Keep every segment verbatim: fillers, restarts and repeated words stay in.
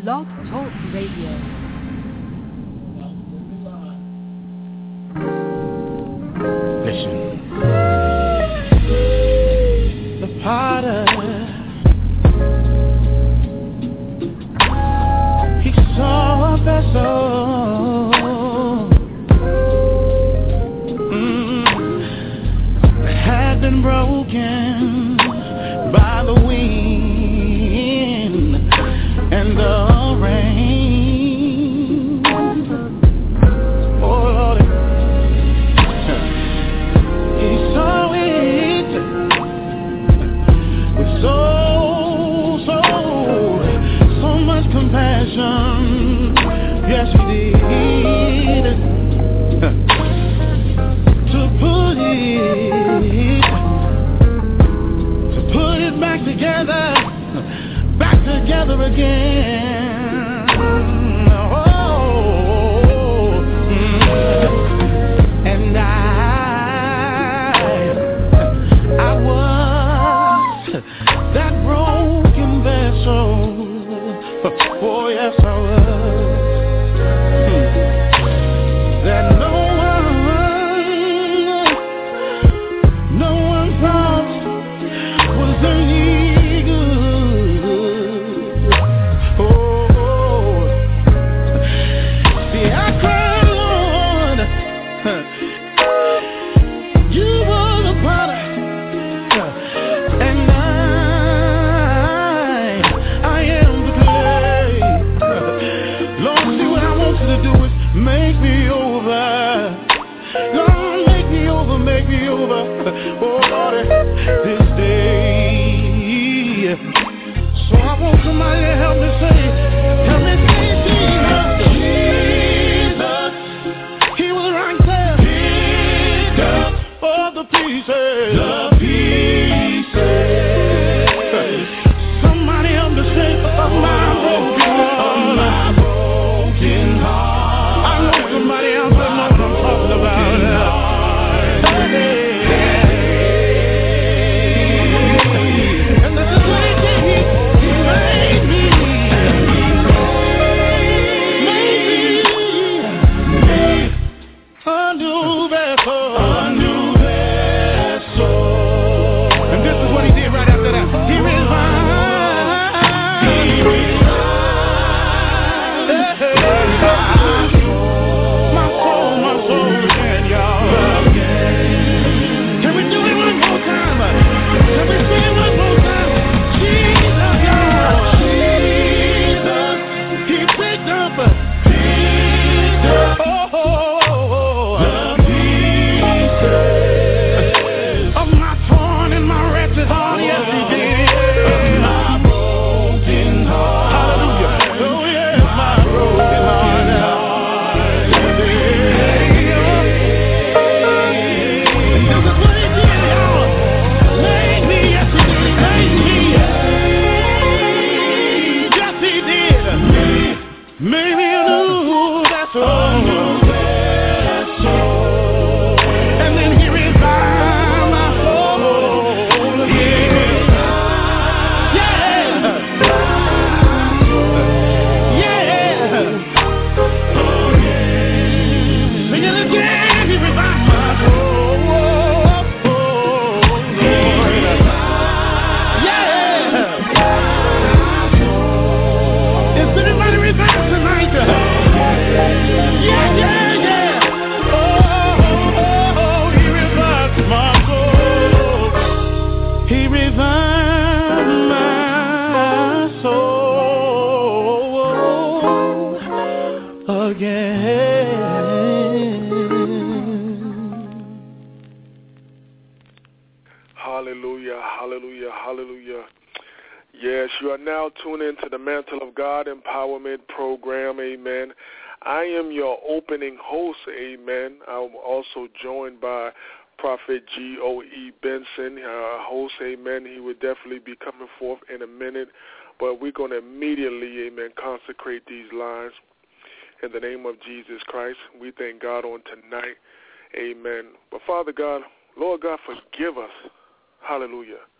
Blog Talk Radio. Listen. The potter, he saw a vessel mm, that had been broken by the wind and the rain. Oh Lord, he saw it with so, so, so much compassion. Yes, he did. To put it, to put it back together, back together again. Oh, mm. And I, I was that broken vessel. Oh yes, I was. That no one, no one thought was any good. Oh, see, I cried, Lord, you were the potter, and I, I am the clay. Lord, see, what I want you to do is make me over. Lord, make me over, make me over. Oh, Lord, this day. So I want somebody to help me say, help me say Jesus. Jesus, he was right there. Pick up all the pieces. The pieces. Somebody help me say, of my broken heart. I know somebody else that knows what I'm talking about. And this is what he did. He made me. Made me a new vessel. A new vessel. And this is what he did right after that. He revived. He revived. Hallelujah, hallelujah, hallelujah. Yes, you are now tuned into the Mantle of God Empowerment Program, amen. I am your opening host, amen. I'm also joined by Prophet G O E Benson, uh, host, amen. He will definitely be coming forth in a minute, but we're going to immediately, amen, consecrate these lines in the name of Jesus Christ. We thank God on tonight, amen. But Father God, Lord God, forgive us. Hallelujah.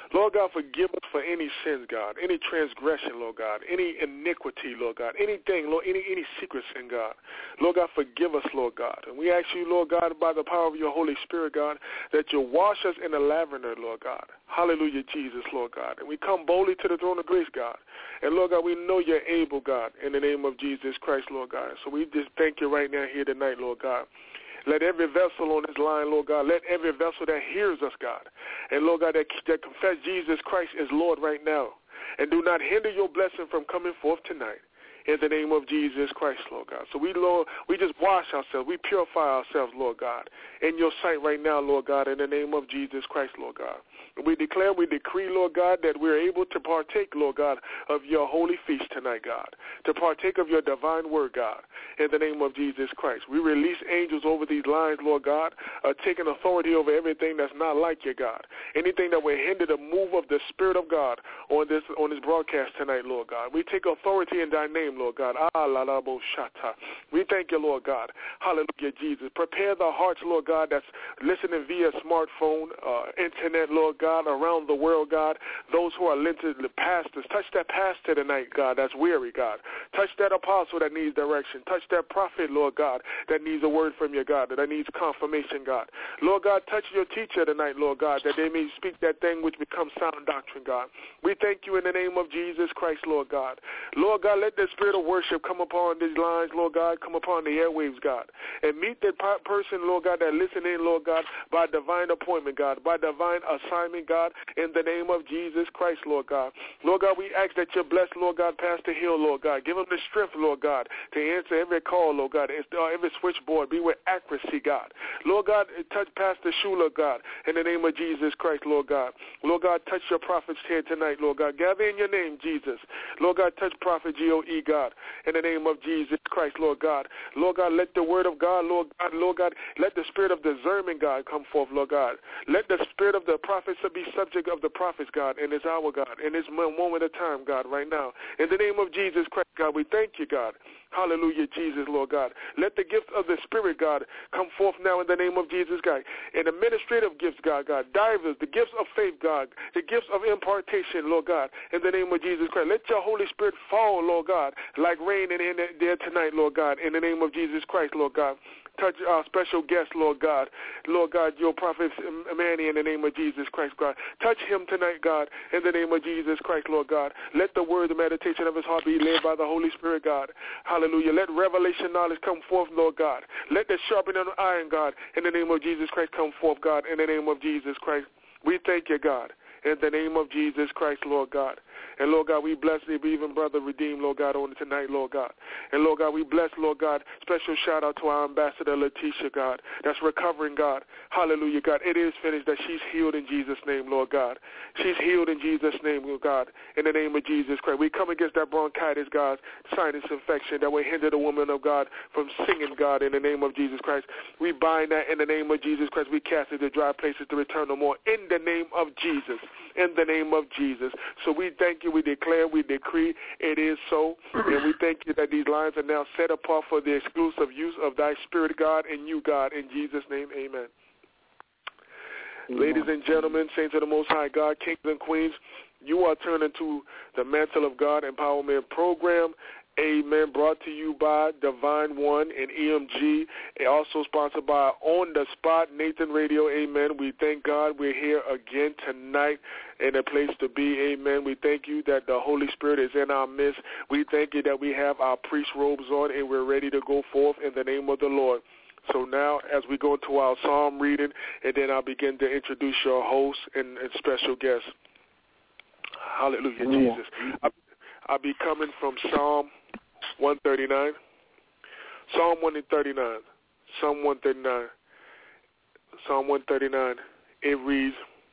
Lord God, forgive us for any sins, God, any transgression, Lord God, any iniquity, Lord God, anything, Lord, any any secret sin, God. Lord God, forgive us, Lord God. And we ask you, Lord God, by the power of your Holy Spirit, God, that you wash us in the lavender, Lord God. Hallelujah, Jesus, Lord God. And we come boldly to the throne of grace, God. And, Lord God, we know you're able, God, in the name of Jesus Christ, Lord God. So we just thank you right now here tonight, Lord God. Let every vessel on this line, Lord God, let every vessel that hears us, God, and, Lord God, that, that confess Jesus Christ as Lord right now, and do not hinder your blessing from coming forth tonight. In the name of Jesus Christ, Lord God. So we, Lord, we just wash ourselves. We purify ourselves, Lord God, in your sight right now, Lord God, in the name of Jesus Christ, Lord God. We declare, we decree, Lord God, that we're able to partake, Lord God, of your holy feast tonight, God, to partake of your divine word, God, in the name of Jesus Christ. We release angels over these lines, Lord God, uh, taking authority over everything that's not like you, God. Anything that will hinder the move of the Spirit of God on this on this broadcast tonight, Lord God. We take authority in thy name, Lord God. Ah, la, la, bo, shata. We thank you, Lord God. Hallelujah, Jesus. Prepare the hearts, Lord God, that's listening via smartphone, uh, internet, Lord God, around the world, God. Those who are listening to the pastors. Touch that pastor tonight, God, that's weary, God. Touch that apostle that needs direction. Touch that prophet, Lord God, that needs a word from you, God, that needs confirmation, God. Lord God, touch your teacher tonight, Lord God, that they may speak that thing which becomes sound doctrine, God. We thank you in the name of Jesus Christ, Lord God. Lord God, let the spirit of worship come upon these lines, Lord God, come upon the airwaves, God, and meet that person, Lord God, that listen in, Lord God, by divine appointment, God, by divine assignment, God, in the name of Jesus Christ, Lord God. Lord God, we ask that you bless, Lord God, Pastor Hill, Lord God. Give him the strength, Lord God, to answer every call, Lord God, every switchboard. Be with accuracy, God. Lord God, touch Pastor Shula, God, in the name of Jesus Christ, Lord God. Lord God, touch your prophets here tonight, Lord God. Gather in your name, Jesus. Lord God, touch Prophet G O E, God, in the name of Jesus Christ, Lord God. Lord God, let the word of God, Lord God, Lord God, let the spirit of discernment, God, come forth, Lord God. Let the spirit of the prophets be subject of the prophets, God, in this hour, God, in this moment of time, God, right now. In the name of Jesus Christ, God, we thank you, God. Hallelujah, Jesus, Lord God. Let the gift of the Spirit, God, come forth now in the name of Jesus, God. And administrative gifts, God, God, divers, the gifts of faith, God, the gifts of impartation, Lord God, in the name of Jesus Christ. Let your Holy Spirit fall, Lord God, like rain in there tonight, Lord God, in the name of Jesus Christ, Lord God. Touch our special guest, Lord God. Lord God, your prophet Manny, in the name of Jesus Christ, God. Touch him tonight, God, in the name of Jesus Christ, Lord God. Let the word, the meditation of his heart be led by the Holy Spirit, God. Hallelujah. Let revelation knowledge come forth, Lord God. Let the sharpening of iron, God, in the name of Jesus Christ, come forth, God, in the name of Jesus Christ. We thank you, God, in the name of Jesus Christ, Lord God. And, Lord God, we bless the even brother redeemed, Lord God, on tonight, Lord God. And, Lord God, we bless, Lord God, special shout out to our ambassador, Letitia, God, that's recovering, God. Hallelujah, God. It is finished that she's healed in Jesus' name, Lord God. She's healed in Jesus' name, Lord God, in the name of Jesus Christ. We come against that bronchitis, God, sinus infection that will hinder the woman of God from singing, God, in the name of Jesus Christ. We bind that in the name of Jesus Christ. We cast it to dry places to return no more in the name of Jesus, in the name of Jesus. So we thank you. We declare, we decree, it is so. And we thank you that these lines are now set apart for the exclusive use of thy Spirit, God, and you, God. In Jesus' name, amen. Amen. Ladies and gentlemen, saints of the Most High God, kings and queens, you are turning to the Mantle of God Empowerment Program. Amen. Brought to you by Divine One and E M G. Also sponsored by On the Spot, Nathan Radio. Amen. We thank God we're here again tonight in a place to be. Amen. We thank you that the Holy Spirit is in our midst. We thank you that we have our priest robes on and we're ready to go forth in the name of the Lord. So now as we go to our psalm reading, and then I'll begin to introduce your host and, and special guests. Hallelujah, yeah. Jesus. I'll, I'll be coming from Psalm one thirty-nine. Psalm one thirty-nine. Psalm one thirty-nine. Psalm one thirty-nine. It reads,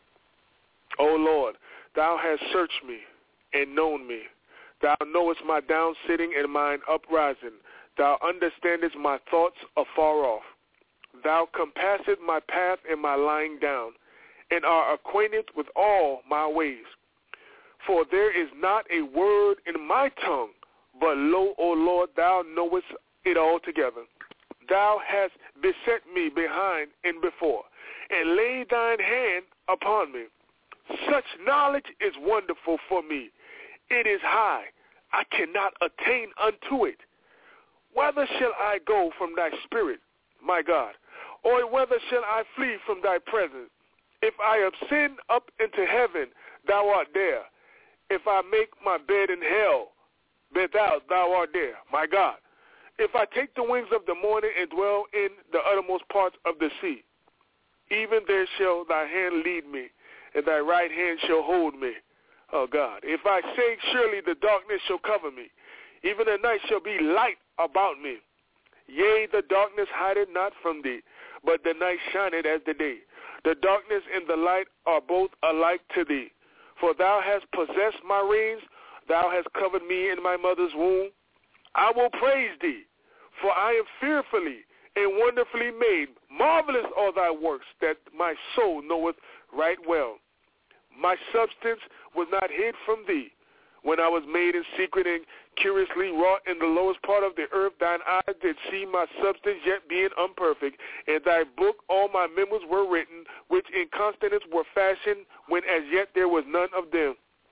O Lord, thou hast searched me and known me. Thou knowest my down sitting and mine uprising. Thou understandest my thoughts afar off. Thou compassest my path and my lying down, and art acquainted with all my ways. For there is not a word in my tongue, but lo, O Lord, thou knowest it altogether. Thou hast beset me behind and before, and laid thine hand upon me. Such knowledge is wonderful for me. It is high. I cannot attain unto it. Whither shall I go from thy spirit, my God? Or whither shall I flee from thy presence? If I ascend up into heaven, thou art there. If I make my bed in hell, be thou, thou art there, my God. If I take the wings of the morning and dwell in the uttermost parts of the sea, even there shall thy hand lead me, and thy right hand shall hold me. Oh, God. If I say, surely the darkness shall cover me, even the night shall be light about me. Yea, the darkness hideth not from thee, but the night shineth as the day. The darkness and the light are both alike to thee. For thou hast possessed my reins, thou hast covered me in my mother's womb. I will praise thee, for I am fearfully and wonderfully made. Marvelous are thy works, that my soul knoweth right well. My substance was not hid from thee, when I was made in secret and curiously wrought in the lowest part of the earth. Thine eyes did see my substance yet being unperfect. In thy book all my members were written, which in constance were fashioned, when as yet there was none of them.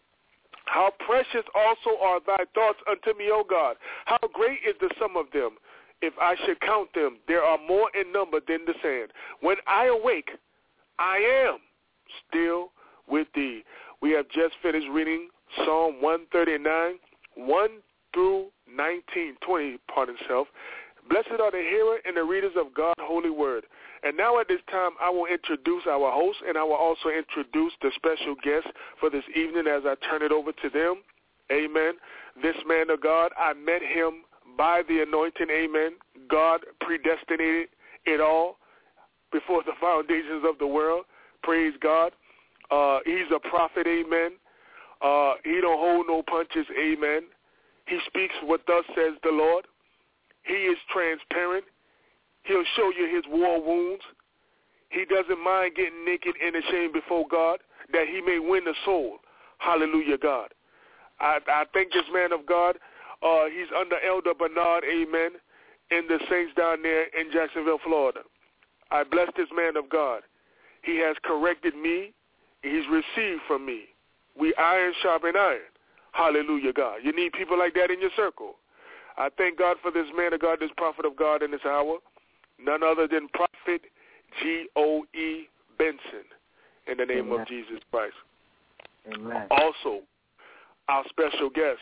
How precious also are thy thoughts unto me, O God. How great is the sum of them. If I should count them, there are more in number than the sand. When I awake, I am still with thee. We have just finished reading Psalm one thirty-nine, one through nineteen, twenty, pardon self. Blessed are the hearer and the readers of God's holy word. And now at this time, I will introduce our host, and I will also introduce the special guest for this evening as I turn it over to them. Amen. This man of God, I met him by the anointing. Amen. God predestinated it all before the foundations of the world. Praise God. Uh, he's a prophet. Amen. Uh, he don't hold no punches. Amen. He speaks what thus says the Lord. He is transparent. He'll show you his war wounds. He doesn't mind getting naked and ashamed before God, that he may win the soul. Hallelujah, God. I, I thank this man of God. Uh, he's under Elder Bernard, amen, in the Saints down there in Jacksonville, Florida. I bless this man of God. He has corrected me. He's received from me. We iron sharpen iron. Hallelujah, God. You need people like that in your circle. I thank God for this man of God, this prophet of God in this hour. None other than Prophet G O E Benson, in the name Amen. Of Jesus Christ. Amen. Also, our special guest,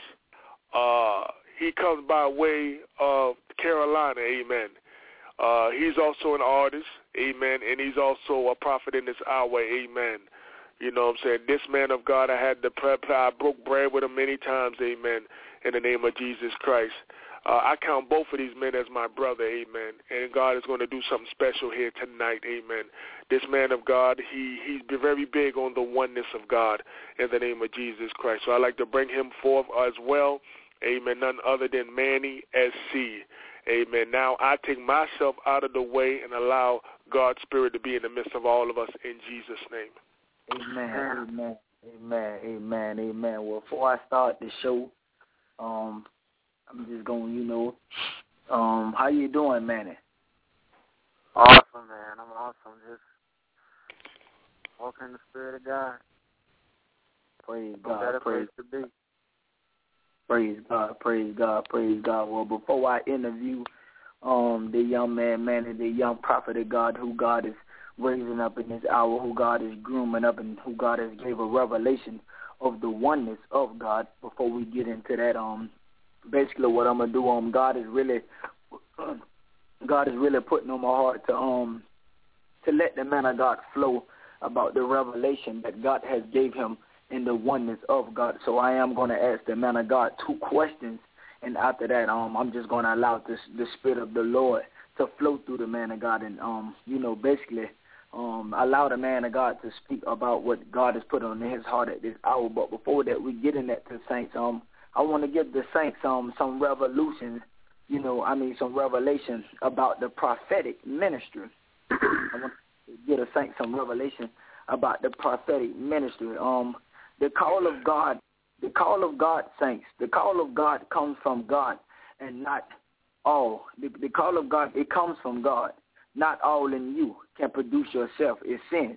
uh, he comes by way of Carolina, amen. Uh, he's also an artist, amen, and he's also a prophet in this hour, amen. You know what I'm saying? This man of God, I had the prep, I broke bread with him many times, amen, in the name of Jesus Christ. Uh, I count both of these men as my brother, amen, and God is going to do something special here tonight, amen. This man of God, he, he's very big on the oneness of God in the name of Jesus Christ. So I'd like to bring him forth as well, amen, none other than Manny S C, amen. Now I take myself out of the way and allow God's Spirit to be in the midst of all of us in Jesus' name. Amen, amen, amen, amen, amen. Well, before I start the show, um, I'm just going, you know, um, how you doing, Manny? Awesome, man. I'm awesome. Just walking in the Spirit of God. Praise No God. better Praise, place to be. praise God. Praise God. Praise God. Well, before I interview um, the young man, Manny, the young prophet of God, who God is raising up in this hour, who God is grooming up, and who God has gave a revelation of the oneness of God, before we get into that, um, basically what I'm gonna do, um, God is really, God is really putting on my heart to um, to let the man of God flow about the revelation that God has gave him in the oneness of God. So I am gonna ask the man of God two questions, and after that, um, I'm just gonna allow this the Spirit of the Lord to flow through the man of God, and um, you know, basically, um, allow the man of God to speak about what God has put on his heart at this hour. But before that, we get in that to saints, um. I want to give the saints um, some revolution, you know, I mean some revelation about the prophetic ministry. I want to give the saints some revelation about the prophetic ministry. Um, the call of God, the call of God, saints, the call of God comes from God and not all. The, the call of God, it comes from God. Not all in you can produce yourself is sin.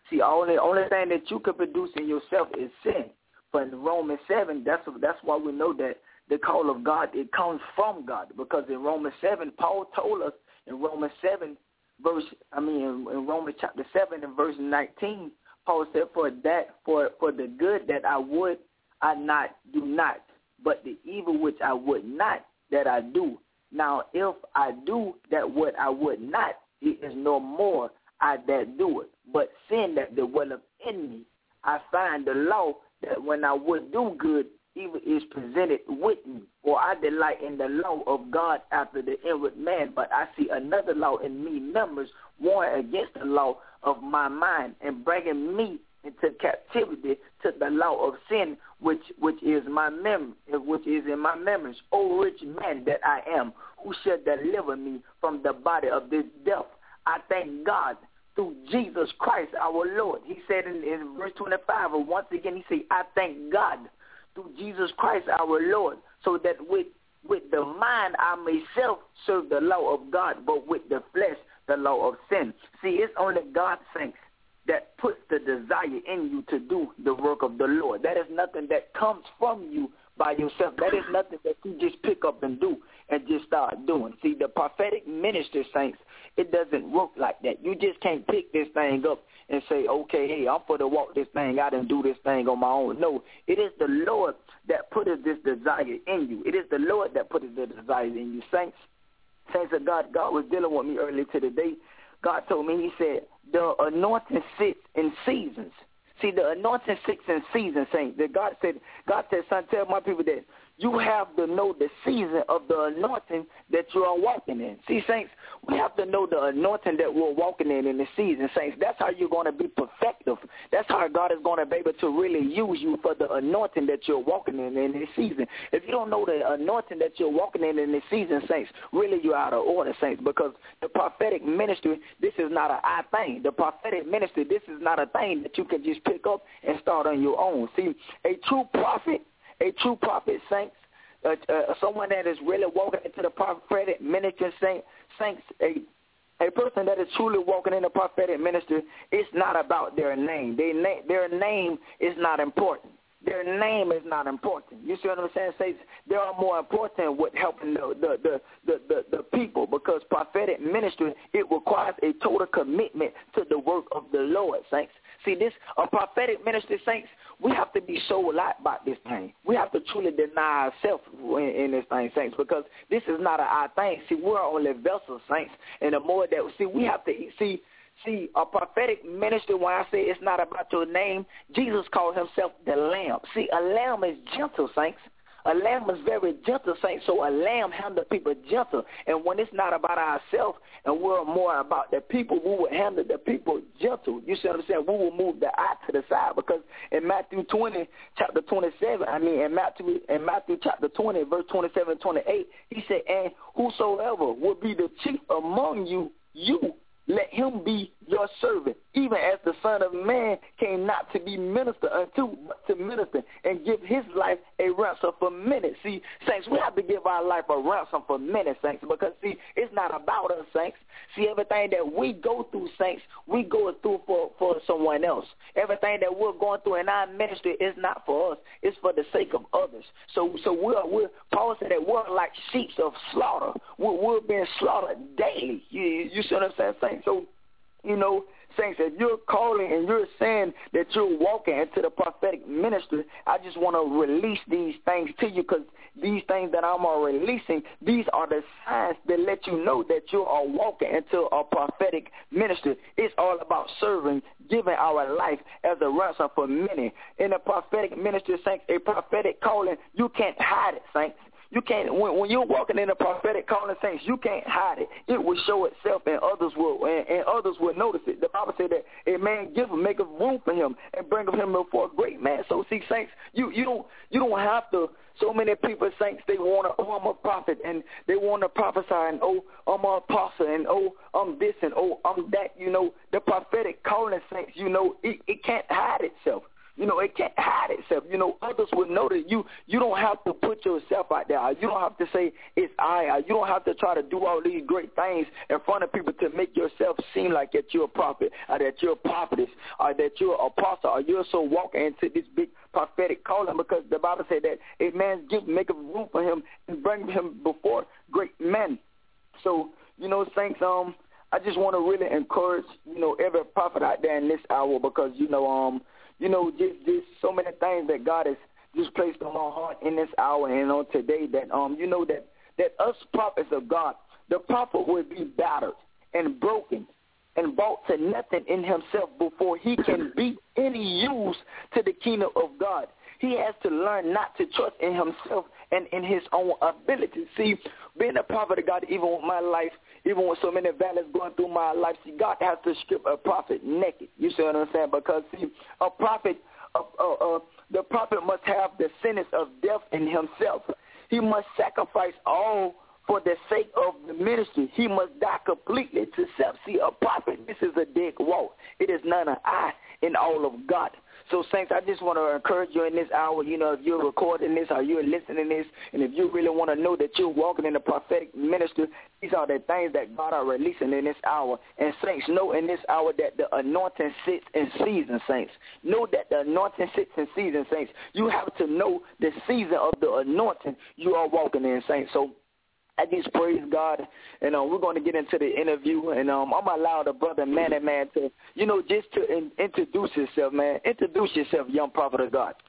See, only only thing that you can produce in yourself is sin. But in Romans seven, that's that's why we know that the call of God, it comes from God. Because in Romans seven, Paul told us in Romans seven, verse, I mean, in, in Romans chapter seven and verse nineteen, Paul said, for that, for, for the good that I would, I not do not, but the evil which I would not, that I do. Now, if I do that what I would not, it is no more I that do it, but sin that dwelleth in me. I find the law that when I would do good, evil is presented with me. For I delight in the law of God after the inward man, but I see another law in me, members, warring against the law of my mind, and bringing me into captivity to the law of sin, which which is my mem, which is in my members. O rich man that I am, who shall deliver me from the body of this death? I thank God through Jesus Christ our Lord. He said in, in verse twenty-five, and once again he said, I thank God through Jesus Christ our Lord, so that with with the mind I myself serve the law of God, but with the flesh the law of sin. See, it's only God, saints, that puts the desire in you to do the work of the Lord. That is nothing that comes from you by yourself. That is nothing that you just pick up and do and just start doing. See, the prophetic ministry, saints, it doesn't work like that. You just can't pick this thing up and say, okay, hey, I'm for to walk this thing out and do this thing on my own. No, it is the Lord that put this desire in you. It is the Lord that put the desire in you, saints. Saints of God, God was dealing with me earlier today. God told me, he said, the anointing sits in seasons. See, the anointing sits in seasons, saints. That God said, God said, son, tell my people that you have to know the season of the anointing that you are walking in. See, saints, we have to know the anointing that we're walking in in the season, saints. That's how you're going to be perfective. That's how God is going to be able to really use you for the anointing that you're walking in in this season. If you don't know the anointing that you're walking in in this season, saints, really you're out of order, saints, because the prophetic ministry, this is not an I thing. The prophetic ministry, this is not a thing that you can just pick up and start on your own. See, a true prophet, A true prophet, saints, uh, uh, someone that is really walking into the prophetic ministry, saint, saints, a, a person that is truly walking in the prophetic ministry, it's not about their name. They na- their name is not important. Their name is not important. You see what I'm saying, saints? They are more important with helping the the, the, the, the the people, because prophetic ministry, it requires a total commitment to the work of the Lord, saints. See, this a prophetic ministry, saints, we have to be so light about this thing. We have to truly deny ourselves in, in this thing, saints, because this is not a our thing. See, we're only vessels, saints, and the more that, see, we have to, see, See, a prophetic ministry, when I say it's not about your name, Jesus called himself the Lamb. See, a lamb is gentle, saints. A lamb is very gentle, saints, so a lamb handles people gentle. And when it's not about ourselves and we're more about the people, we will handle the people gentle. You see what I'm saying? We will move the eye to the side, because in Matthew twenty, chapter twenty-seven, I mean, in Matthew, in Matthew chapter twenty, verse twenty-seven and twenty-eight, he said, and whosoever will be the chief among you, you let him be your servant, even as the Son of Man came not to be ministered unto, but to minister and give his life a ransom for many. See, saints, we have to give our life a ransom for many, saints, because, see, it's not about us, saints. See, everything that we go through, saints, we go through for, for someone else. Everything that we're going through in our ministry is not for us. It's for the sake of others. So, so we're, we're Paul said that we're like sheep of slaughter. We're, we're being slaughtered daily. You, you see what I'm saying, saints? So, you know, saints, if you're calling and you're saying that you're walking into the prophetic ministry, I just want to release these things to you, because these things that I'm releasing, these are the signs that let you know that you are walking into a prophetic ministry. It's all about serving, giving our life as a ransom for many. In a prophetic ministry, saints, a prophetic calling, you can't hide it, saints. You can't, when, when you're walking in a prophetic calling, saints, you can't hide it. It will show itself, and others will, and, and others will notice it. The Bible said that a man give him, make a room for him, and bring him before a great man. So, see, saints, you, you don't, you don't have to. So many people, saints, they want to, oh, I'm a prophet, and they want to prophesy, and oh, I'm an apostle, and oh, I'm this, and oh, I'm that. You know, the prophetic calling, saints, you know, it, it can't hide itself. you know, it can't hide itself. You know, others will know that you you don't have to put yourself out there. You don't have to say it's I. You don't have to try to do all these great things in front of people to make yourself seem like that you're a prophet, or that you're a prophetess, or that you're an apostle, or you're so walking into this big prophetic calling, because the Bible said that a man's gift maketh room for him and bring him before great men. So, you know, saints, um, I just want to really encourage, you know, every prophet out there in this hour, because, you know, um, you know, just, just so many things that God has just placed on my heart in this hour and on today that, um, you know, that, that us prophets of God, the prophet will be battered and broken and brought to nothing in himself before he can be any use to the kingdom of God. He has to learn not to trust in himself and in his own ability. See, being a prophet of God, even with my life, even with so many valleys going through my life, see, God has to strip a prophet naked. You see what I'm saying? Because, see, a prophet, uh, uh, uh, the prophet must have the sentence of death in himself. He must sacrifice all for the sake of the ministry. He must die completely to self. See, a prophet, this is a dead walk. It is not an I in all of God. So, saints, I just want to encourage you in this hour, you know, if you're recording this or you're listening to this, and if you really want to know that you're walking in the prophetic ministry, these are the things that God are releasing in this hour. And, saints, know in this hour that the anointing sits in season, saints. Know that the anointing sits in season, saints. You have to know the season of the anointing you are walking in, saints. So, I just praise God, and uh, we're going to get into the interview, and um, I'm going to allow the brother Manny, man, to, you know, just to in, introduce himself, man. Introduce yourself, young prophet of God.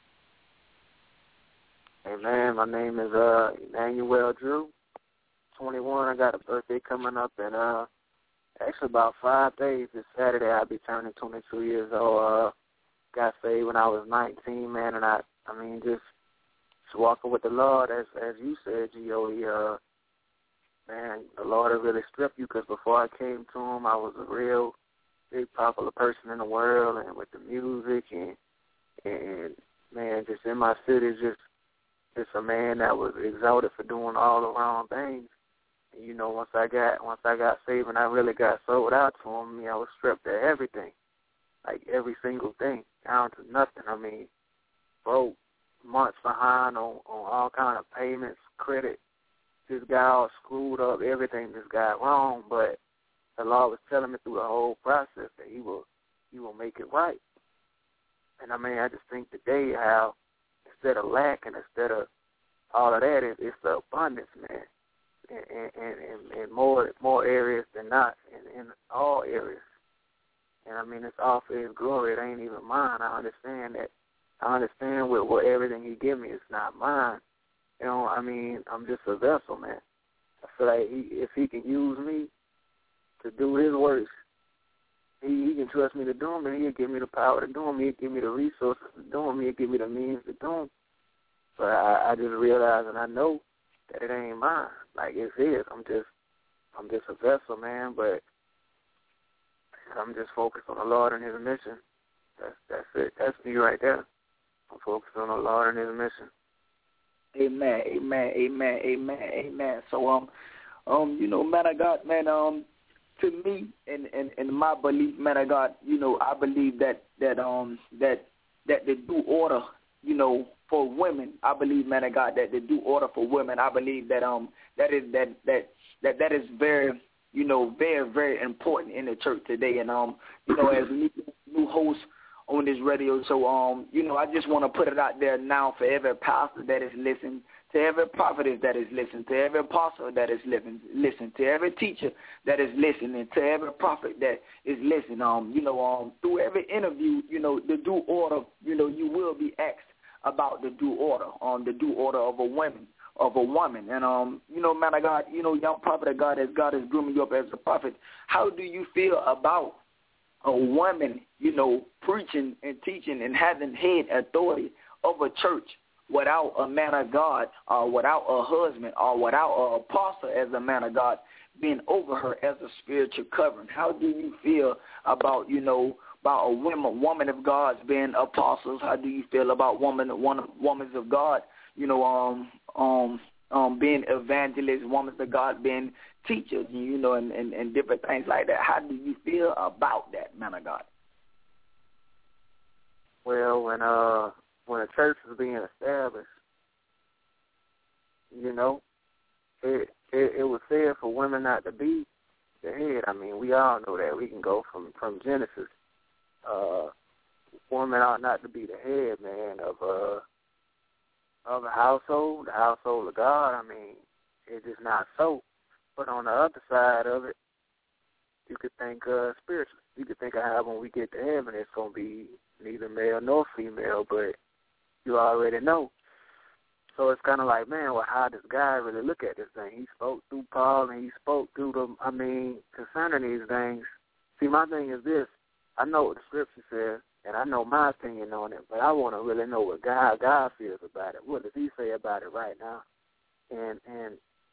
Hey, man, my name is uh, Emmanuel Drew, twenty-one. I got a birthday coming up in uh, actually about five days. This Saturday I'll be turning twenty-two years old. Uh, got saved when I was nineteen, man, and I, I mean, just, just walking with the Lord, as as you said, G O E, uh, man, the Lord has really stripped you, because before I came to him, I was a real big popular person in the world, and with the music, and, and man, just in my city, just, just a man that was exalted for doing all the wrong things. And, you know, once I got, once I got saved and I really got sold out to him, I mean, I was stripped of everything, like every single thing, down to nothing. I mean, broke, months behind on, on all kind of payments, credit. This guy all screwed up, everything just got wrong, but the Lord was telling me through the whole process that he will he will make it right. And I mean, I just think today how instead of lack and instead of all of that, it, it's the abundance, man, in, in, in, in more more areas than not, in, in all areas. And I mean, it's all for his glory. It ain't even mine. I understand that. I understand with what everything he give me, it's not mine. You know, I mean, I'm just a vessel, man. I feel like he, if he can use me to do his works, he, he can trust me to do them, and he'll give me the power to do them. He'll give me the resources to do them. He'll give me the means to do them. But I, I just realize, and I know that it ain't mine. Like, it's his. I'm just, I'm just a vessel, man. But I'm just focused on the Lord and his mission. That's that's it. That's me right there. I'm focused on the Lord and his mission. Amen, amen, amen, amen, amen. So, um, um, you know, man of God, man, um, to me, and in, in, in my belief, man of God, you know, I believe that that um that that the due order, you know, for women, I believe, man of God, that the due order for women, I believe that um that is that that that that is very, you know, very very important in the church today, and um, you know, as new new host on this radio. So, um, you know, I just want to put it out there now for every pastor that is listening, to every prophetess that is listening, to every apostle that is listening, listen, to every teacher that is listening, to every prophet that is listening. Um, you know, um, through every interview, you know, the due order, you know, you will be asked about the due order, um, the due order of a woman, of a woman. And, um, you know, man of God, you know, young prophet of God, as God is grooming you up as a prophet, how do you feel about a woman, you know, preaching and teaching and having head authority of a church without a man of God, or without a husband, or without an apostle as a man of God being over her as a spiritual covering? How do you feel about, you know, about a woman, woman of God being apostles? How do you feel about woman, one women of God, you know, um, um, um, being evangelists, women of God being teachers, you know, and, and, and different things like that? How do you feel about that, man of God? Well, when uh when a church was being established, you know, it it, it was said for women not to be the head. I mean, we all know that. We can go from, from Genesis. Uh, woman ought not to be the head, man, of a of a household, the household of God. I mean, it's just not so. But on the other side of it, you could think uh, spiritually. You could think of how when we get to heaven, it's going to be neither male nor female, but you already know. So it's kind of like, man, well, how does God really look at this thing? He spoke through Paul and he spoke through them, I mean, concerning these things. See, my thing is this. I know what the scripture says, and I know my opinion on it, but I want to really know what God God feels about it. What does he say about it right now? And, and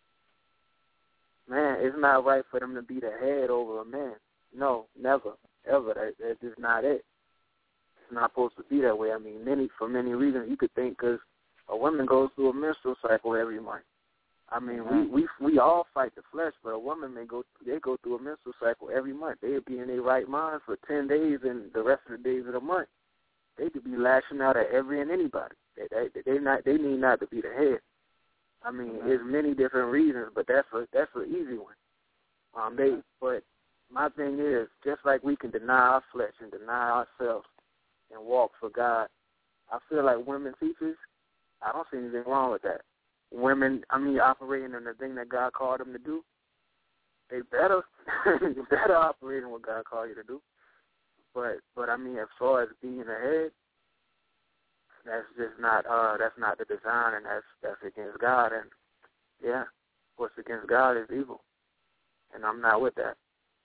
man, it's not right for them to be the head over a man. No, never, ever. That, that's just not it. It's not supposed to be that way. I mean, many for many reasons. You could think because a woman goes through a menstrual cycle every month. I mean, mm-hmm. we, we we all fight the flesh, but a woman may go they go through a menstrual cycle every month. They'll be in their right mind for ten days, and the rest of the days of the month, they could be lashing out at every and anybody. They they they not they need not to be the head. I mean, mm-hmm. there's many different reasons, but that's a that's an easy one. Um, they but my thing is, just like we can deny our flesh and deny ourselves and walk for God, I feel like women teachers, I don't see anything wrong with that. Women, I mean, operating in the thing that God called them to do, they better, you better operate in what God called you to do. But, but I mean, as far as being ahead, that's just not, uh, that's not the design, and that's that's against God. And yeah, what's against God is evil, and I'm not with that.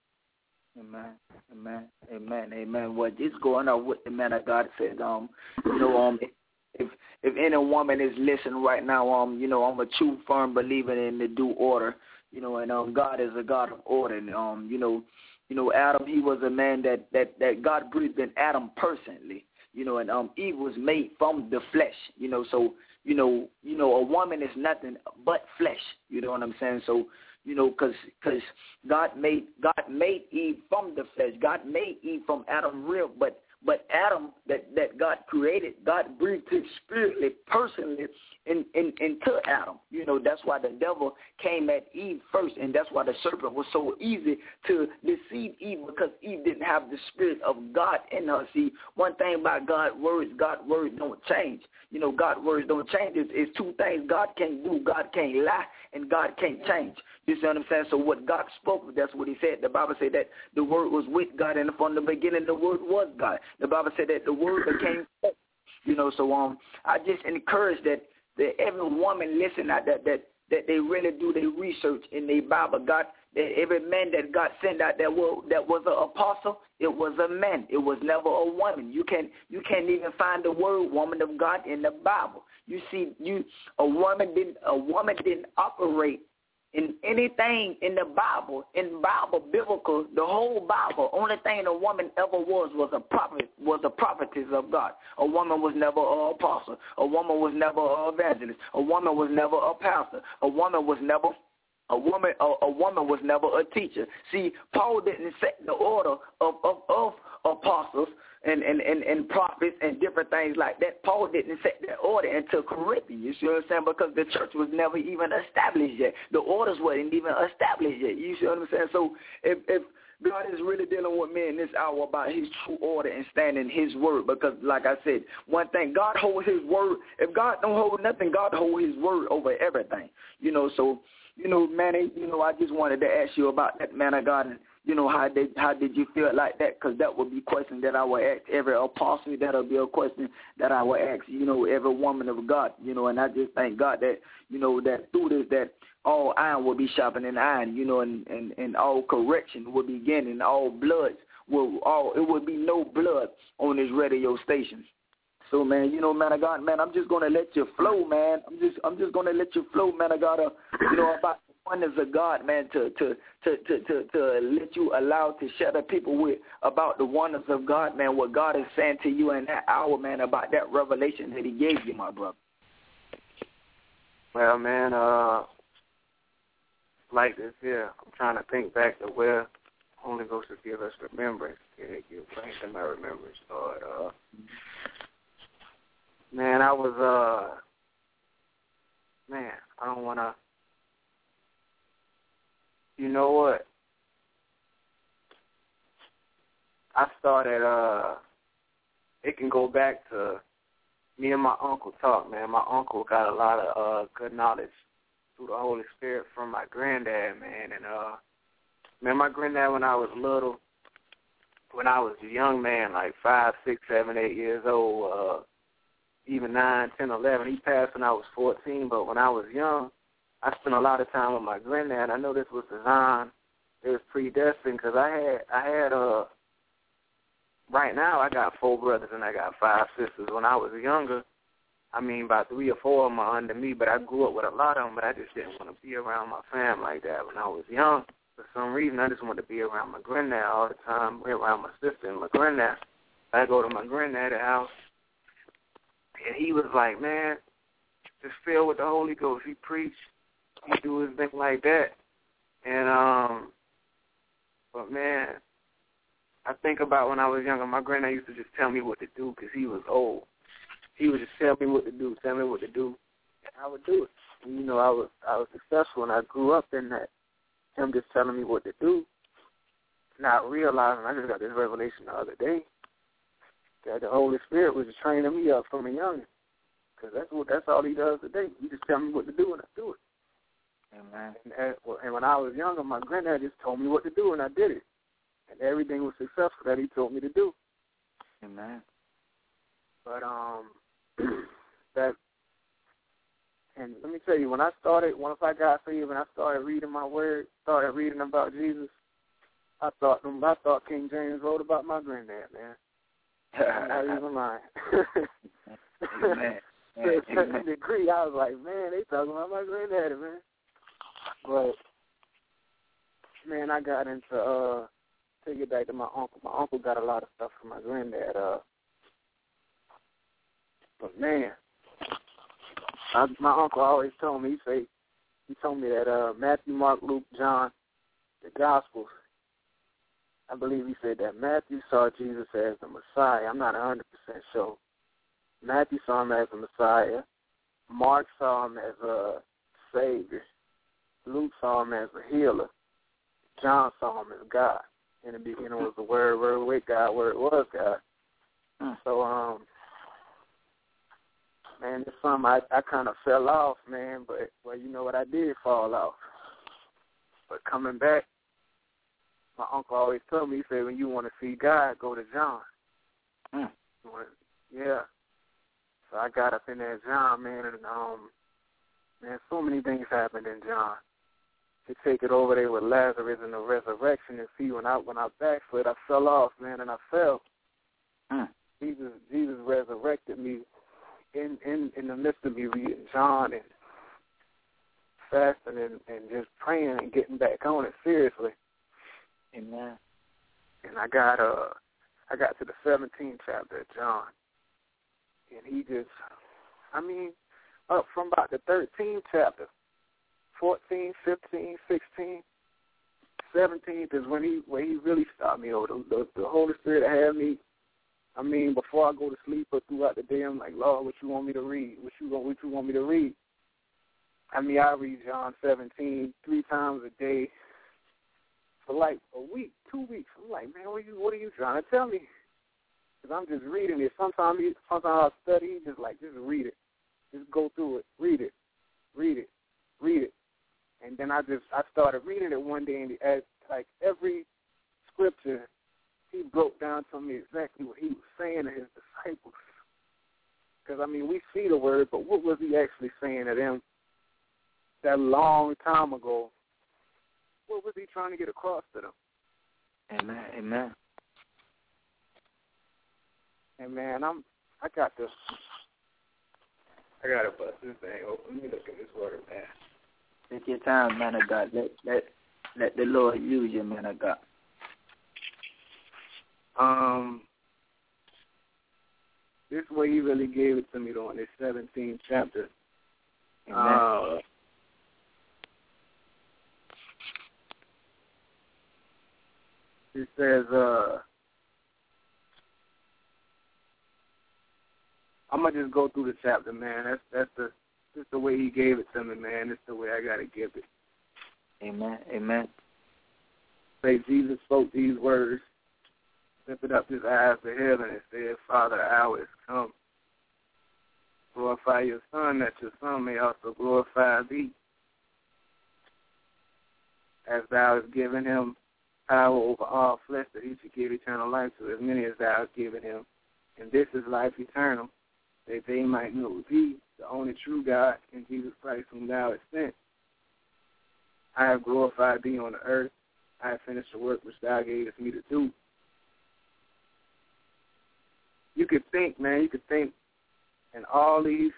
Amen, amen, amen, amen. Well, just going on what the man of God said, um, you know, um. If if any woman is listening right now, um, you know, I'm a true firm believer in the due order, you know, and um, God is a God of order. And, um, you know, you know, Adam, he was a man that, that, that God breathed in Adam personally, you know, and um, Eve was made from the flesh, you know, so, you know, you know, a woman is nothing but flesh, you know what I'm saying? So, you know, because cause God made God made Eve from the flesh. God made Eve from Adam's rib, but But Adam, that, that God created, God breathed his spirit personally in, in, into Adam. You know, that's why the devil came at Eve first, and that's why the serpent was so easy to deceive Eve, because Eve didn't have the spirit of God in her. See, one thing about God's words, God's words don't change. You know, God's words don't change. It's, it's two things God can't do. God can't lie, and God can't change. You see what I'm saying? So what God spoke, that's what he said. The Bible said that the word was with God, and from the beginning the word was God. The Bible said that the word became flesh. You know, so um, I just encourage that, that every woman listen out that, that that they really do their research in their Bible. God, that every man that God sent out that was that was an apostle, it was a man. It was never a woman. You can you can't even find the word woman of God in the Bible. You see, you a woman didn't a woman didn't operate in anything in the Bible, in Bible, biblical, the whole Bible, only thing a woman ever was was a prophet, was a prophetess of God. A woman was never an apostle. A woman was never an evangelist. A woman was never a pastor. A woman was never a woman. A, a woman was never a teacher. See, Paul didn't set the order of of, of apostles and, and, and, and prophets and different things like that. Paul didn't set that order until Corinthians, you see what I'm saying? Because the church was never even established yet. The orders weren't even established yet, you see what I'm saying? So if, if God is really dealing with me in this hour about his true order and standing his word, because like I said, one thing, God holds his word. If God don't hold nothing, God holds his word over everything, you know? So, you know, Manny, you know, I just wanted to ask you about that, man of God, and you know, how did how did you feel like that? Because that would be a question that I would ask every apostle. That would be a question that I would ask, you know, every woman of God. You know, and I just thank God that, you know, that through this, that all iron will be sharpening iron, you know, and, and, and all correction will begin, and all blood will all it will be no blood on this radio station. So, man, you know, man of God, man, I'm just gonna let you flow, man. I'm just I'm just gonna let you flow, man of God. Uh, you know, about wonders of God, man, to, to, to, to, to, to let you allow to share the people with about the wonders of God, man, what God is saying to you in that hour, man, about that revelation that he gave you, my brother. Well, man, uh, like this here, I'm trying to think back to where Holy Ghost will give us remembrance. Yeah, give thanks in my remembrance, Lord. Uh, Man, I was, uh, man, I don't want to, you know what? I started, uh, it can go back to me and my uncle talk, man. My uncle got a lot of uh, good knowledge through the Holy Spirit from my granddad, man. And, uh, man, my granddad, when I was little, when I was a young man, like five, six, seven, eight years old, uh, even nine, ten, eleven. He passed when I was fourteen, but when I was young, I spent a lot of time with my granddad. I know this was designed. It was predestined because I had, I had, uh, right now I got four brothers and I got five sisters. When I was younger, I mean, about three or four of them are under me, but I grew up with a lot of them, but I just didn't want to be around my family like that. When I was young, for some reason, I just wanted to be around my granddad all the time, be around my sister and my granddad. I go to my granddad's house, and he was like, man, just filled with the Holy Ghost. He preached. He do his thing like that. And, um, but, man, I think about when I was younger, my granddad used to just tell me what to do because he was old. He would just tell me what to do, tell me what to do, and I would do it. And, you know, I was I was successful, and I grew up in that, him just telling me what to do, not realizing, I just got this revelation the other day, that the Holy Spirit was just training me up from a youngin', because that's what that's all he does today. He just tell me what to do, and I do it. Amen. And, and when I was younger, my granddad just told me what to do, and I did it. And everything was successful that he told me to do. Amen. But um, that, and let me tell you, when I started, once I got saved and I started reading my word, started reading about Jesus, I thought I thought King James wrote about my granddad, man. I'm not even lying. Amen. To a certain degree, I was like, man, they talking about my granddaddy, man. But man, I got into uh. Take it back to my uncle. My uncle got a lot of stuff from my granddad. Uh, but man, I, my uncle always told me. He say he told me that uh, Matthew, Mark, Luke, John, the Gospels. I believe he said that Matthew saw Jesus as the Messiah. I'm not one hundred percent sure. Matthew saw him as the Messiah. Mark saw him as a Savior. Luke saw him as a healer. John saw him as God. In the beginning was the Word, Word with God, Word was God. Mm. So, um, man, it's something I, I kind of fell off, man, but, well, you know what, I did fall off. But coming back, my uncle always told me, he said, when you want to see God, go to John. Mm. Yeah. So I got up in there, John, man, and, um, man, so many things happened in John. To take it over there with Lazarus and the resurrection, and see when I when I backslid, I fell off, man, and I fell. Mm. Jesus Jesus resurrected me in, in, in the midst of me reading John and fasting and, and just praying and getting back on it seriously. Amen. And I got uh I got to the seventeenth chapter of John, and he just, I mean, up from about the thirteenth chapter. fourteen, fifteen, sixteen, seventeenth is when he when he really stopped me over. The, the, the Holy Spirit had me. I mean, before I go to sleep or throughout the day, I'm like, Lord, what you want me to read? What you want? What you want me to read? I mean, I read John seventeen three times a day for like a week, two weeks. I'm like, man, what are you what are you trying to tell me? Because I'm just reading it. Sometimes, sometimes I study, just like just read it, just go through it, read it, read it, read it. And then I just, I started reading it one day, and as, like every scripture, he broke down to me exactly what he was saying to his disciples. Because, I mean, we see the word, but what was he actually saying to them that long time ago? What was he trying to get across to them? Amen, amen. And, man, I'm, I got this, I got to bust this thing open. Let me look at this word, man. Take your time, man of God. Let let let the Lord use you, man of God. Um, this way he really gave it to me though in this seventeenth chapter. Uh, it says, uh, I'm gonna just go through the chapter, man. That's that's the just the way he gave it to me, man. It's the way I gotta give it. Amen. Amen. Say Jesus spoke these words, lifted up his eyes to heaven, and said, Father, the hour is come. Glorify your Son, that your Son may also glorify thee. As thou hast given him power over all flesh, that he should give eternal life to as many as thou hast given him. And this is life eternal, that they might know thee, the only true God, and Jesus Christ, whom thou hast sent. I have glorified thee on the earth. I have finished the work which thou gavest me to do. You could think, man, you could think in all these,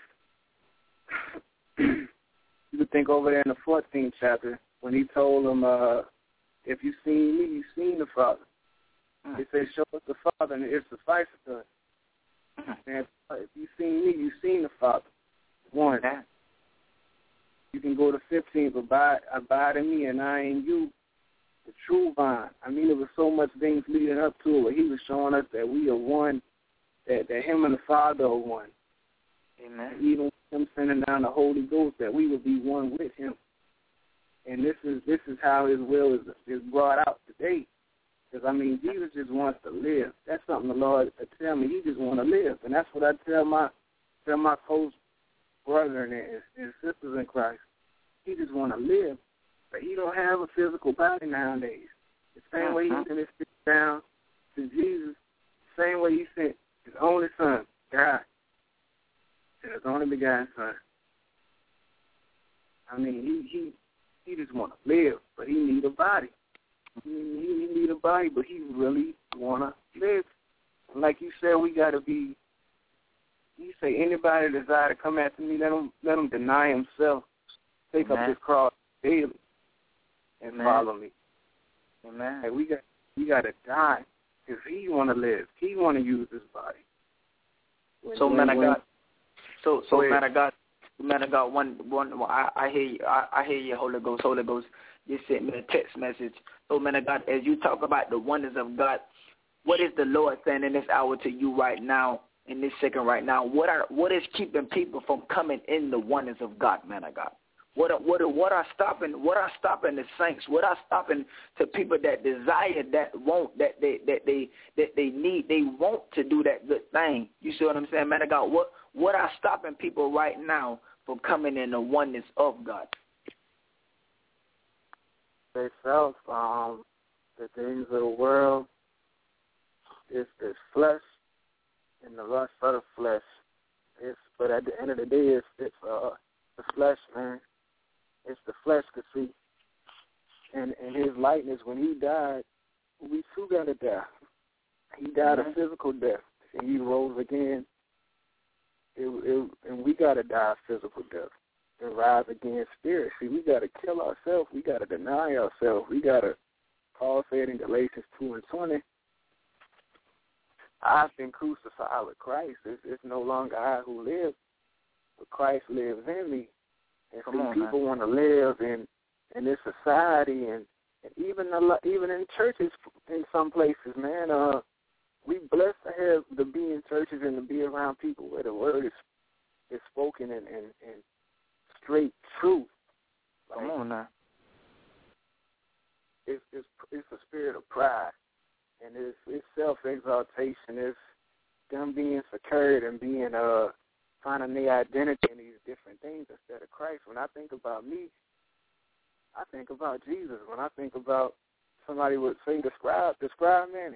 you could think over there in the fourteenth chapter when he told them, uh, if you seen me, you seen the Father. Mm. He said, show us the Father, and it suffices us. Mm. And if you seen me, you seen the Father. One. Mm. You can go to fifteenth, abide, abide in me, and I in you, the true vine. I mean, there was so much things leading up to it where he was showing us that we are one, that, that him and the Father are one. Amen. And even him sending down the Holy Ghost, that we would be one with him. And this is this is how his will is, is brought out today. Because, I mean, Jesus just wants to live. That's something the Lord tell me. He just want to live. And that's what I tell my tell my close brethren and, and sisters in Christ. He just want to live. But he don't have a physical body nowadays. The same uh-huh. way he sent his stick down to Jesus, the same way he sent his only son, God, and his only begotten son. I mean, he he, he just want to live, but he need a body. He, he, he need a body, but he really want to live. And like you said, we got to be, you say anybody desire to come after me, let him, let him deny himself, take Amen. Up his cross daily, and Amen. Follow me. Amen. Hey, we got we got to die because he want to live. He want to use his body. When, so, when, man, when, I got. So, so, man, man, I got. Man, I got one. One. I, I hear you. I, I hear you, Holy Ghost. Holy Ghost. You sent me a text message. So, man, I got. As you talk about the wonders of God, what is the Lord saying in this hour to you right now, in this second right now? What are what is keeping people from coming in the wonders of God, man, I got? What are, what are, what are stopping what are stopping the saints? What are stopping to people that desire, that want, that they that they that they need, they want to do that good thing? You see what I'm saying, man? I got what what are stopping people right now from coming in the oneness of God? They self, um, the things of the world, it's it's flesh and the lust for the flesh. It's but at the end of the day, it's it's uh the flesh, man. It's the flesh, could see. And in his likeness, when he died, we too got to die. He died mm-hmm. a physical death, and he rose again. It, it, and we got to die a physical death and rise again spirit. See, we got to kill ourselves. We got to deny ourselves. We got to, Paul said in Galatians two and twenty, I've been crucified with Christ. It's, it's no longer I who live, but Christ lives in me. And see, on, people man. want to live in, in this society, and, and even the, even in churches in some places, man. Uh, we blessed to have to be in churches and to be around people where the word is is spoken in, in, in straight truth. Like, Come on now. It's, it's it's a spirit of pride, and it's it's self exaltation. It's them being secured and being uh. finding their identity in these different things instead of Christ. When I think about me, I think about Jesus. When I think about somebody would say, describe, describe Manny.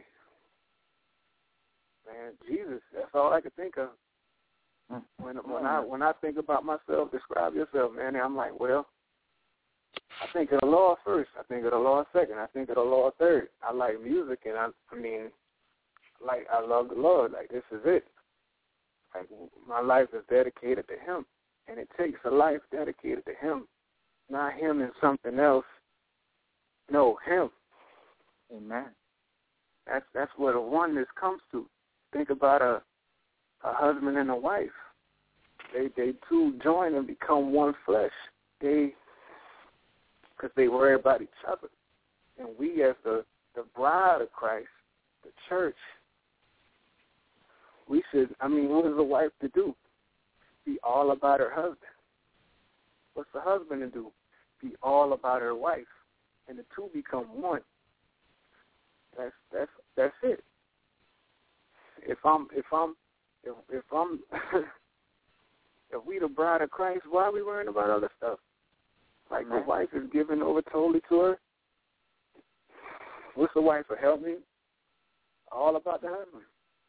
Man, Jesus, that's all I could think of. When when I when I think about myself, describe yourself, man, I'm like, well, I think of the Lord first. I think of the Lord second. I think of the Lord third. I like music, and I, I mean, like, I love the Lord. Like, this is it. Like, my life is dedicated to him, and it takes a life dedicated to him, not him and something else. No, him. Amen. That's that's where the oneness comes to. Think about a a husband and a wife. They they two join and become one flesh. They, because they worry about each other, and we as the the bride of Christ, the church, we should, I mean, what is a wife to do? Be all about her husband. What's the husband to do? Be all about her wife. And the two become one. That's that's that's it. If I'm if I'm if if I'm if we the bride of Christ, why are we worrying about other stuff? Like the wife is given over totally to her. What's the wife for? Help me? All about the husband.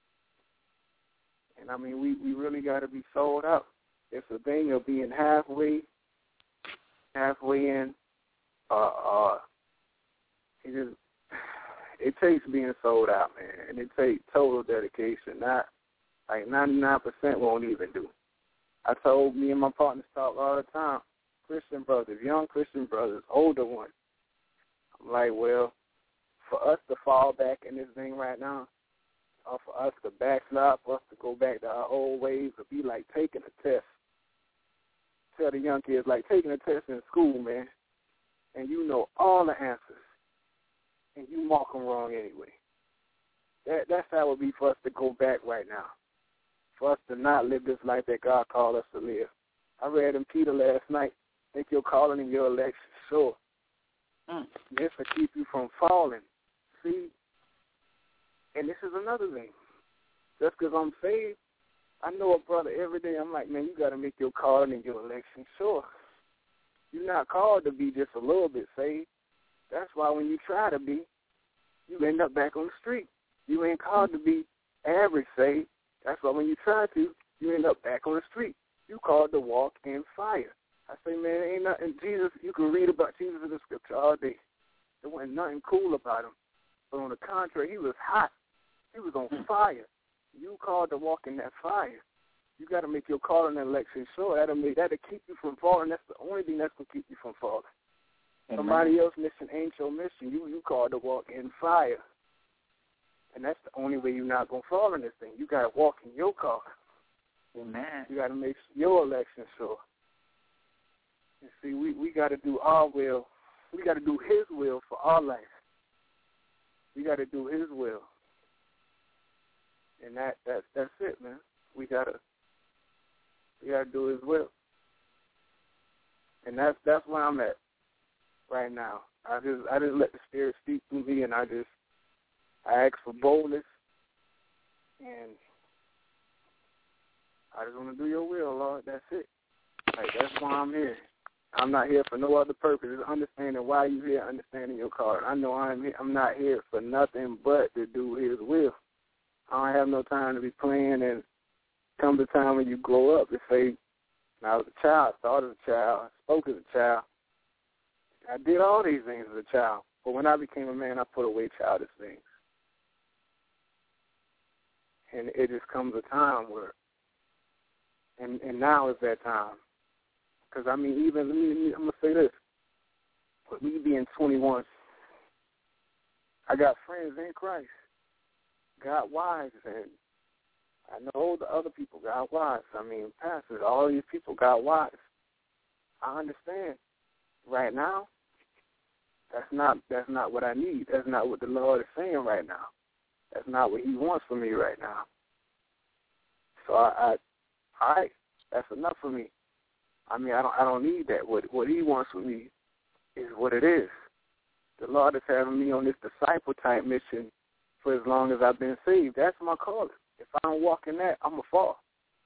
And I mean, we, we really got to be sold out. It's a thing of being halfway, halfway in. Uh, uh, it just, it takes being sold out, man, and it takes total dedication. Not like ninety-nine percent won't even do. I told me and my partners talk all the time. Christian brothers, young Christian brothers, older ones. I'm like, well, for us to fall back in this thing right now, or for us to backslide, for us to go back to our old ways, would be like taking a test. Tell the young kids, like taking a test in school, man, and you know all the answers, and you mark them wrong anyway. That, that's how it would be for us to go back right now, for us to not live this life that God called us to live. I read in Peter last night, make your calling and your election sure. Mm. This will keep you from falling. See? And this is another thing. Just because I'm saved, I know a brother every day, I'm like, man, you got to make your calling and your election sure. You're not called to be just a little bit saved. That's why when you try to be, you end up back on the street. You ain't called to be average saved. That's why when you try to, you end up back on the street. You called to walk in fire. I say, man, ain't nothing. Jesus, you can read about Jesus in the scripture all day. There wasn't nothing cool about him. But on the contrary, he was hot. He was on fire. You called to walk in that fire. You got to make your call and election sure. That'll make that'll keep you from falling. That's the only thing that's gonna keep you from falling. Amen. Somebody else's mission ain't your mission. You you called to walk in fire, and that's the only way you're not gonna fall in this thing. You got to walk in your call. Amen. You got to make your election sure. And see, we, we got to do our will. We got to do his will for our life. We got to do his will. And that, that that's it, man. We got to we got to do his will. And that's that's where I'm at right now. I just I just let the Spirit speak through me, and I just I ask for boldness, and I just want to do your will, Lord. That's it. Like, that's why I'm here. I'm not here for no other purpose. It's understanding why you're here, understanding your call. I know I'm here, I'm not here for nothing but to do his will. I don't have no time to be playing, and come the time when you grow up and say, when I was a child, I thought as a child, I spoke as a child. I did all these things as a child. But when I became a man, I put away childish things. And it just comes a time where, and, and now is that time. Because, I mean, even, let me, I'm going to say this. With me being twenty-one, I got friends in Christ, got wives, and I know the other people got wives. I mean, pastors, all these people got wives. I understand. Right now, that's not that's not what I need. That's not what the Lord is saying right now. That's not what he wants for me right now. So, I, I all right, that's enough for me. I mean, I don't I don't need that. What what he wants for me is what it is. The Lord is having me on this disciple-type mission for as long as I've been saved. That's my calling. If I don't walk in that, I'm going to fall.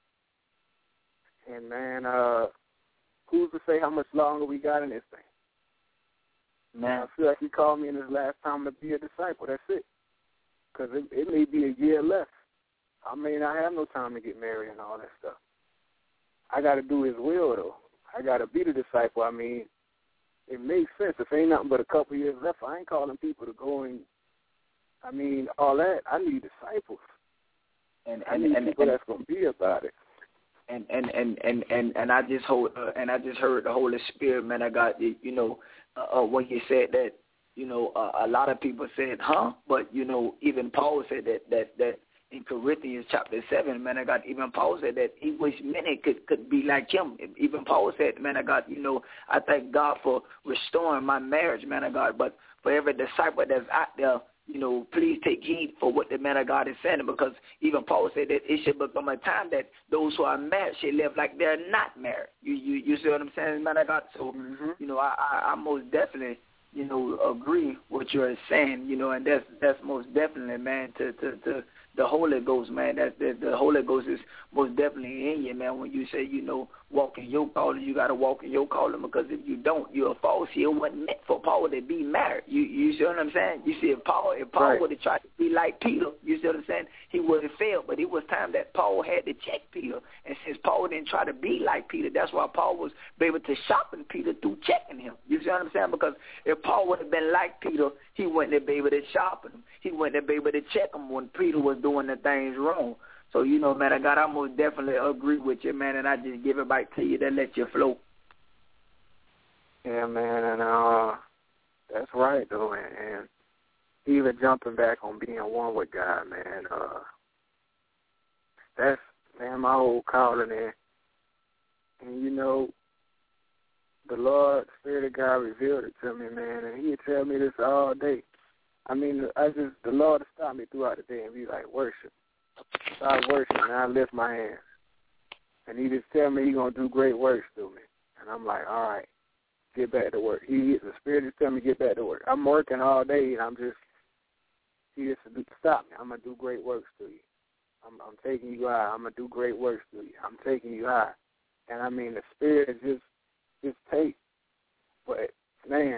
And, man, uh, who's to say how much longer we got in this thing? Man, I feel like he called me in his last time to be a disciple. That's it. Because it, it may be a year left. I may not have no time to get married and all that stuff. I got to do his will, though. I got to be the disciple. I mean, it makes sense. If ain't nothing but a couple years left, I ain't calling people to go and, I mean, all that. I need disciples. And, I and, need and, people and, that's going to be about it. And and, and, and, and, and I just hold, uh, and I just heard the Holy Spirit, man. I got, you know, uh, when you said that, you know, uh, a lot of people said, huh? But, you know, even Paul said that, that, that, in Corinthians chapter seven, man, I got, even Paul said that he wish many could, could be like him. Even Paul said, man, I got, you know, I thank God for restoring my marriage, man, I got, but for every disciple that's out there, you know, please take heed for what the man of God is saying, because even Paul said that it should become a time that those who are married should live like they're not married. You you, you see what I'm saying, man of God? So, mm-hmm. you know, I, I, I most definitely, you know, agree what you're saying, you know, and that's that's most definitely, man, to, to, to the Holy Ghost, man. That the, the Holy Ghost is most definitely in you, man. When you say, you know, walk in your calling, you got to walk in your calling, because if you don't, you're a false. It wasn't meant for Paul to be married. You you see what I'm saying? You see, if Paul if Paul right. would have tried to be like Peter, you see what I'm saying? He would have failed. But it was time that Paul had to check Peter, and since Paul didn't try to be like Peter, that's why Paul was able to sharpen Peter through checking him. You see what I'm saying? Because if Paul would have been like Peter, he wouldn't have been able to sharpen him. He wouldn't have been able to check him when Peter was doing the things wrong. So, you know, man, I got I most definitely agree with you, man, and I just give it back to you to let you flow. Yeah, man, and uh, that's right, though, and, and even jumping back on being one with God, man, uh, that's, man, my whole calling there. And, you know, the Lord, Spirit of God revealed it to me, man, and he would tell me this all day. I mean, I just, the Lord would stop me throughout the day and be like, worship. So I worship and I lift my hands. And he just tell me he's going to do great works through me. And I'm like, all right, get back to work. He, the Spirit just tell me get back to work. I'm working all day and I'm just, he just stop me. I'm going to do great works through you. I'm, I'm taking you high. I'm going to do great works through you. I'm taking you high. And I mean, the Spirit is just, just take. But, man,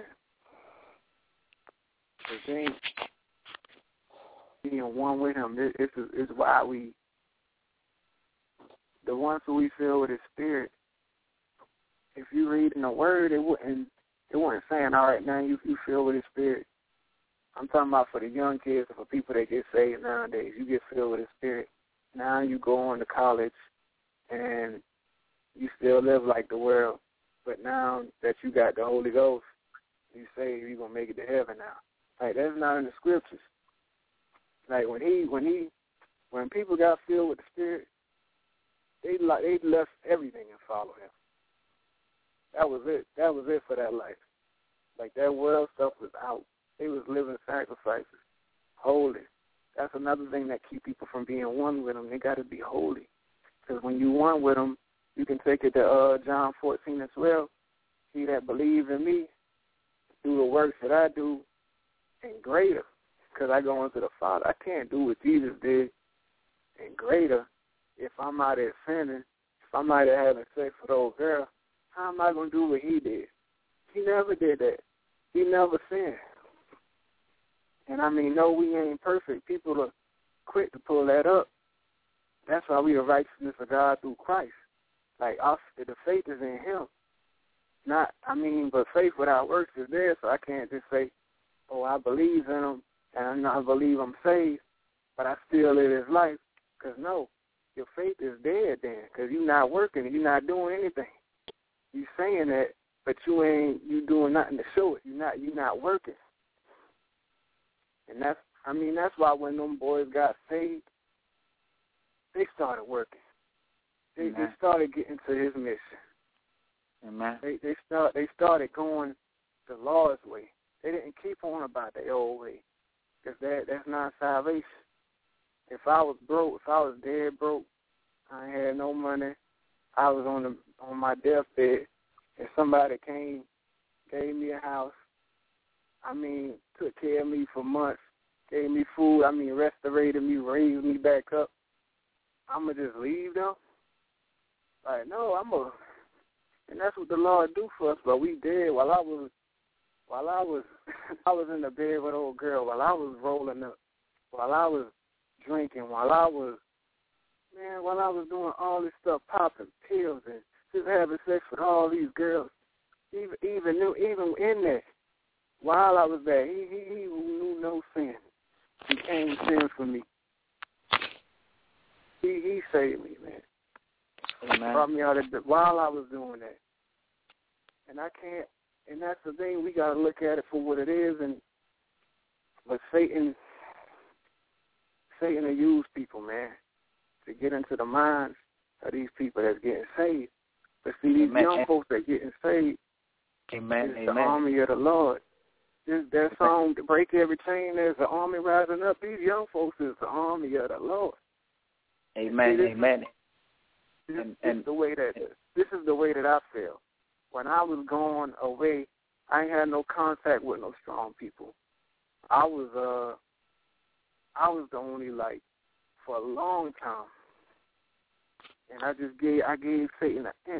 the thing, being one with him, this is, is why we, the ones who we feel with his Spirit, if you read in the Word, it wouldn't, it wasn't saying, all right, now you, you feel with his Spirit. I'm talking about for the young kids or for people that get saved nowadays. You get filled with his Spirit. Now you go on to college and you still live like the world. But now that you got the Holy Ghost, you say you're going to make it to heaven now. Like, that's not in the scriptures. Like, when he, when he, when people got filled with the Spirit, they they left everything and followed him. That was it. That was it for that life. Like, that world stuff was out. They was living sacrifices, holy. That's another thing that keep people from being one with him. They got to be holy. Because when you one with him, you can take it to uh, John fourteen as well. He that believe in me, do the works that I do, and greater. Because I go into the Father. I can't do what Jesus did, and greater. If I'm out there sinning, if I'm out there having sex with old girl, how am I going to do what he did? He never did that. He never sinned. And I mean, no, we ain't perfect. People are quick to pull that up. That's why we are righteousness of God through Christ. Like, our, the faith is in him. Not, I mean, but faith without works is there, so I can't just say, oh, I believe in him, and I believe I'm saved, but I still live his life. Because, no, your faith is dead then, because you're not working, you're not doing anything. You saying that, but you ain't, you doing nothing to show it. You're not, you're not working. And that's, I mean, that's why when them boys got saved, they started working. They, they started getting to his mission. Amen. They they start they started going the Lord's way. They didn't keep on about their old way, because that that's not salvation. If I was broke, if I was dead broke, I had no money, I was on the on my deathbed, and somebody came, gave me a house. I mean, took care of me for months, gave me food, I mean, restorated me, raised me back up. I'm going to just leave them? Like, no, I'm going to, and that's what the Lord do for us, but we did while I was, while I was, I was in the bed with an old girl, while I was rolling up, while I was drinking, while I was, man, while I was doing all this stuff, popping pills and just having sex with all these girls, even, even, knew, even in there. While I was there, he, he, he knew no sin. He came sin for me. He he saved me, man. Amen. Brought me out of the, while I was doing that. And I can't, and that's the thing, we got to look at it for what it is. And but Satan, Satan will use people, man, to get into the minds of these people that's getting saved. But see, these Amen. Young folks that getting saved, Amen. is Amen. the army of the Lord. This, that song, Break Every Chain, there's an army rising up. These young folks is the army of the Lord. Amen, this, amen. This, and, this, and, is the way that, this is the way that I feel. When I was going away, I ain't had no contact with no strong people. I was, uh, I was the only, like, for a long time. And I just gave, I gave Satan an inch.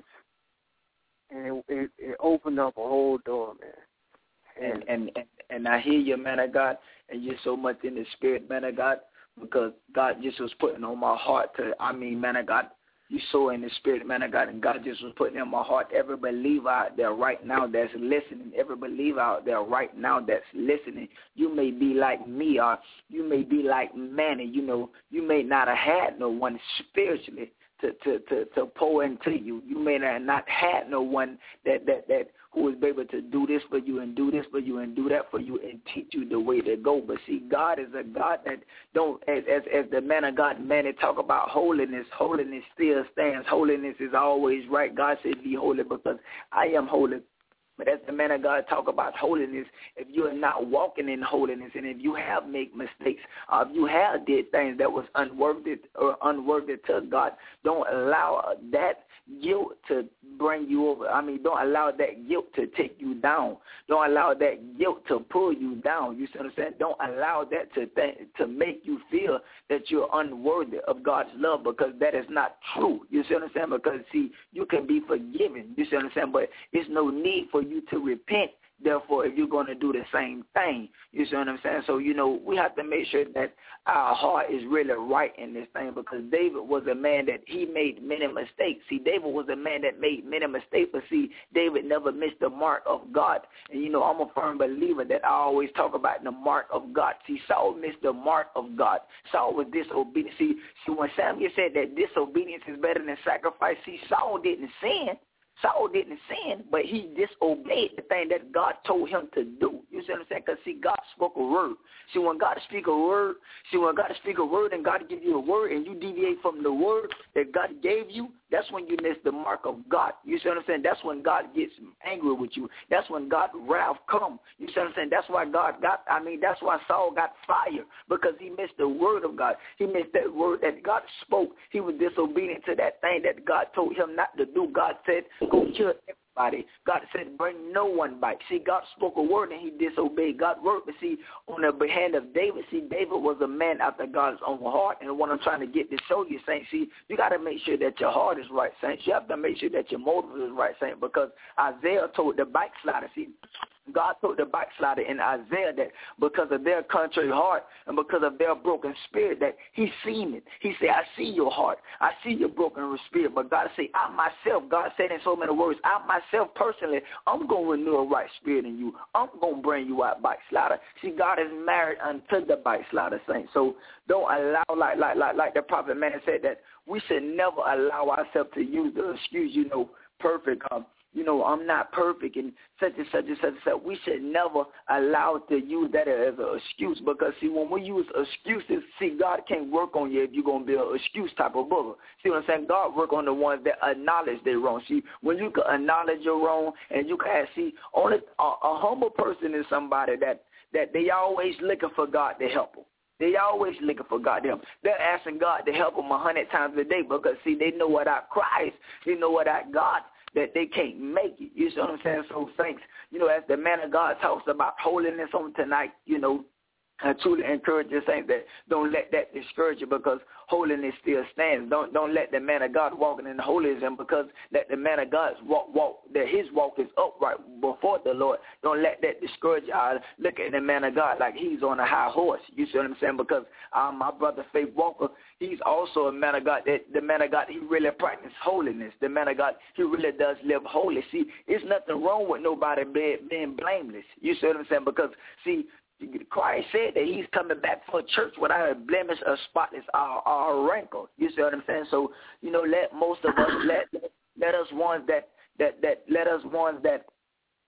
And it, it, it opened up a whole door, man. And, and and and I hear you, man of God, and you're so much in the spirit, man of God, because God just was putting on my heart to, I mean, man of God, you so in the spirit, man of God, and God just was putting in my heart every believer out there right now that's listening, every believer out there right now that's listening. You may be like me, or you may be like Manny, you know, you may not have had no one spiritually to, to, to, to pour into you. You may not have had no one that, that, that who was able to do this for you and do this for you and do that for you and teach you the way to go. But see, God is a God that don't, as as, as the man of God, man, they talk about holiness. Holiness still stands. Holiness is always right. God said, be holy because I am holy. But as the man of God talk about holiness, if you are not walking in holiness, and if you have made mistakes, or if you have did things that was unworthy or unworthy to God, don't allow that guilt to bring you over. I mean, don't allow that guilt to take you down. Don't allow that guilt to pull you down. You see what I'm saying? Don't allow that to th- to make you feel that you're unworthy of God's love, because that is not true. You see what I'm saying? Because, see, you can be forgiven. You see what I'm saying? But it's no need for you to repent. Therefore, if you're going to do the same thing, you see what I'm saying? So, you know, we have to make sure that our heart is really right in this thing, because David was a man that he made many mistakes. See, David was a man that made many mistakes, but see, David never missed the mark of God. And, you know, I'm a firm believer that I always talk about the mark of God. See, Saul missed the mark of God. Saul was disobedient. See, see when Samuel said that disobedience is better than sacrifice, see, Saul didn't sin. Saul didn't sin, but he disobeyed the thing that God told him to do. You see what I'm saying? Because, see, God spoke a word. See, when God speak a word, see, when God speak a word and God give you a word and you deviate from the word that God gave you, that's when you miss the mark of God. You see what I'm saying? That's when God gets angry with you. That's when God's wrath comes. You see what I'm saying? That's why God got, I mean, that's why Saul got fired, because he missed the word of God. He missed that word that God spoke. He was disobedient to that thing that God told him not to do. God said, go kill everybody. God said, bring no one back. See, God spoke a word and he disobeyed God's word. But see, on the hand of David, see, David was a man after God's own heart. And what I'm trying to get to show you, saints, see, you got to make sure that your heart is right, saints. You have to make sure that your motive is right, saints, because Isaiah told the backslider, see, God told the backslider in Isaiah that because of their contrary heart and because of their broken spirit that he seen it. He said, I see your heart. I see your broken spirit. But God said, I myself, God said in so many words, I myself personally, I'm going to renew a right spirit in you. I'm going to bring you out backslider. See, God is married unto the backslider, saints. So don't allow, like like like like the prophet man said, that we should never allow ourselves to use the excuse, you know, perfect, um, you know, I'm not perfect and such and such and such and such. We should never allow to use that as an excuse, because, see, when we use excuses, see, God can't work on you if you're going to be an excuse type of brother. See what I'm saying? God work on the ones that acknowledge they're wrong. See, when you can acknowledge you're wrong and you can see, only a, a humble person is somebody that, that they always looking for God to help them. They always looking for God to help them. They're asking God to help them a hundred times a day because, see, they know without Christ, they know without God, that they can't make it. You see what I'm saying? So, thanks. You know, as the man of God talks about holiness on tonight, you know, I truly encourage you, saints, that don't let that discourage you, because holiness still stands. Don't don't let the man of God walking in holiness, and because let the man of God walk, walk that his walk is upright before the Lord. Don't let that discourage you. I look at the man of God like he's on a high horse. You see what I'm saying? Because um, my brother Faith Walker, he's also a man of God. That the man of God, he really practices holiness. The man of God, he really does live holy. See, there's nothing wrong with nobody being, being blameless. You see what I'm saying? Because, see, Christ said that he's coming back for a church without a blemish or spotless or, or wrinkle. You see what I'm saying? So, you know, let most of us, let let us ones that, that, that let us ones that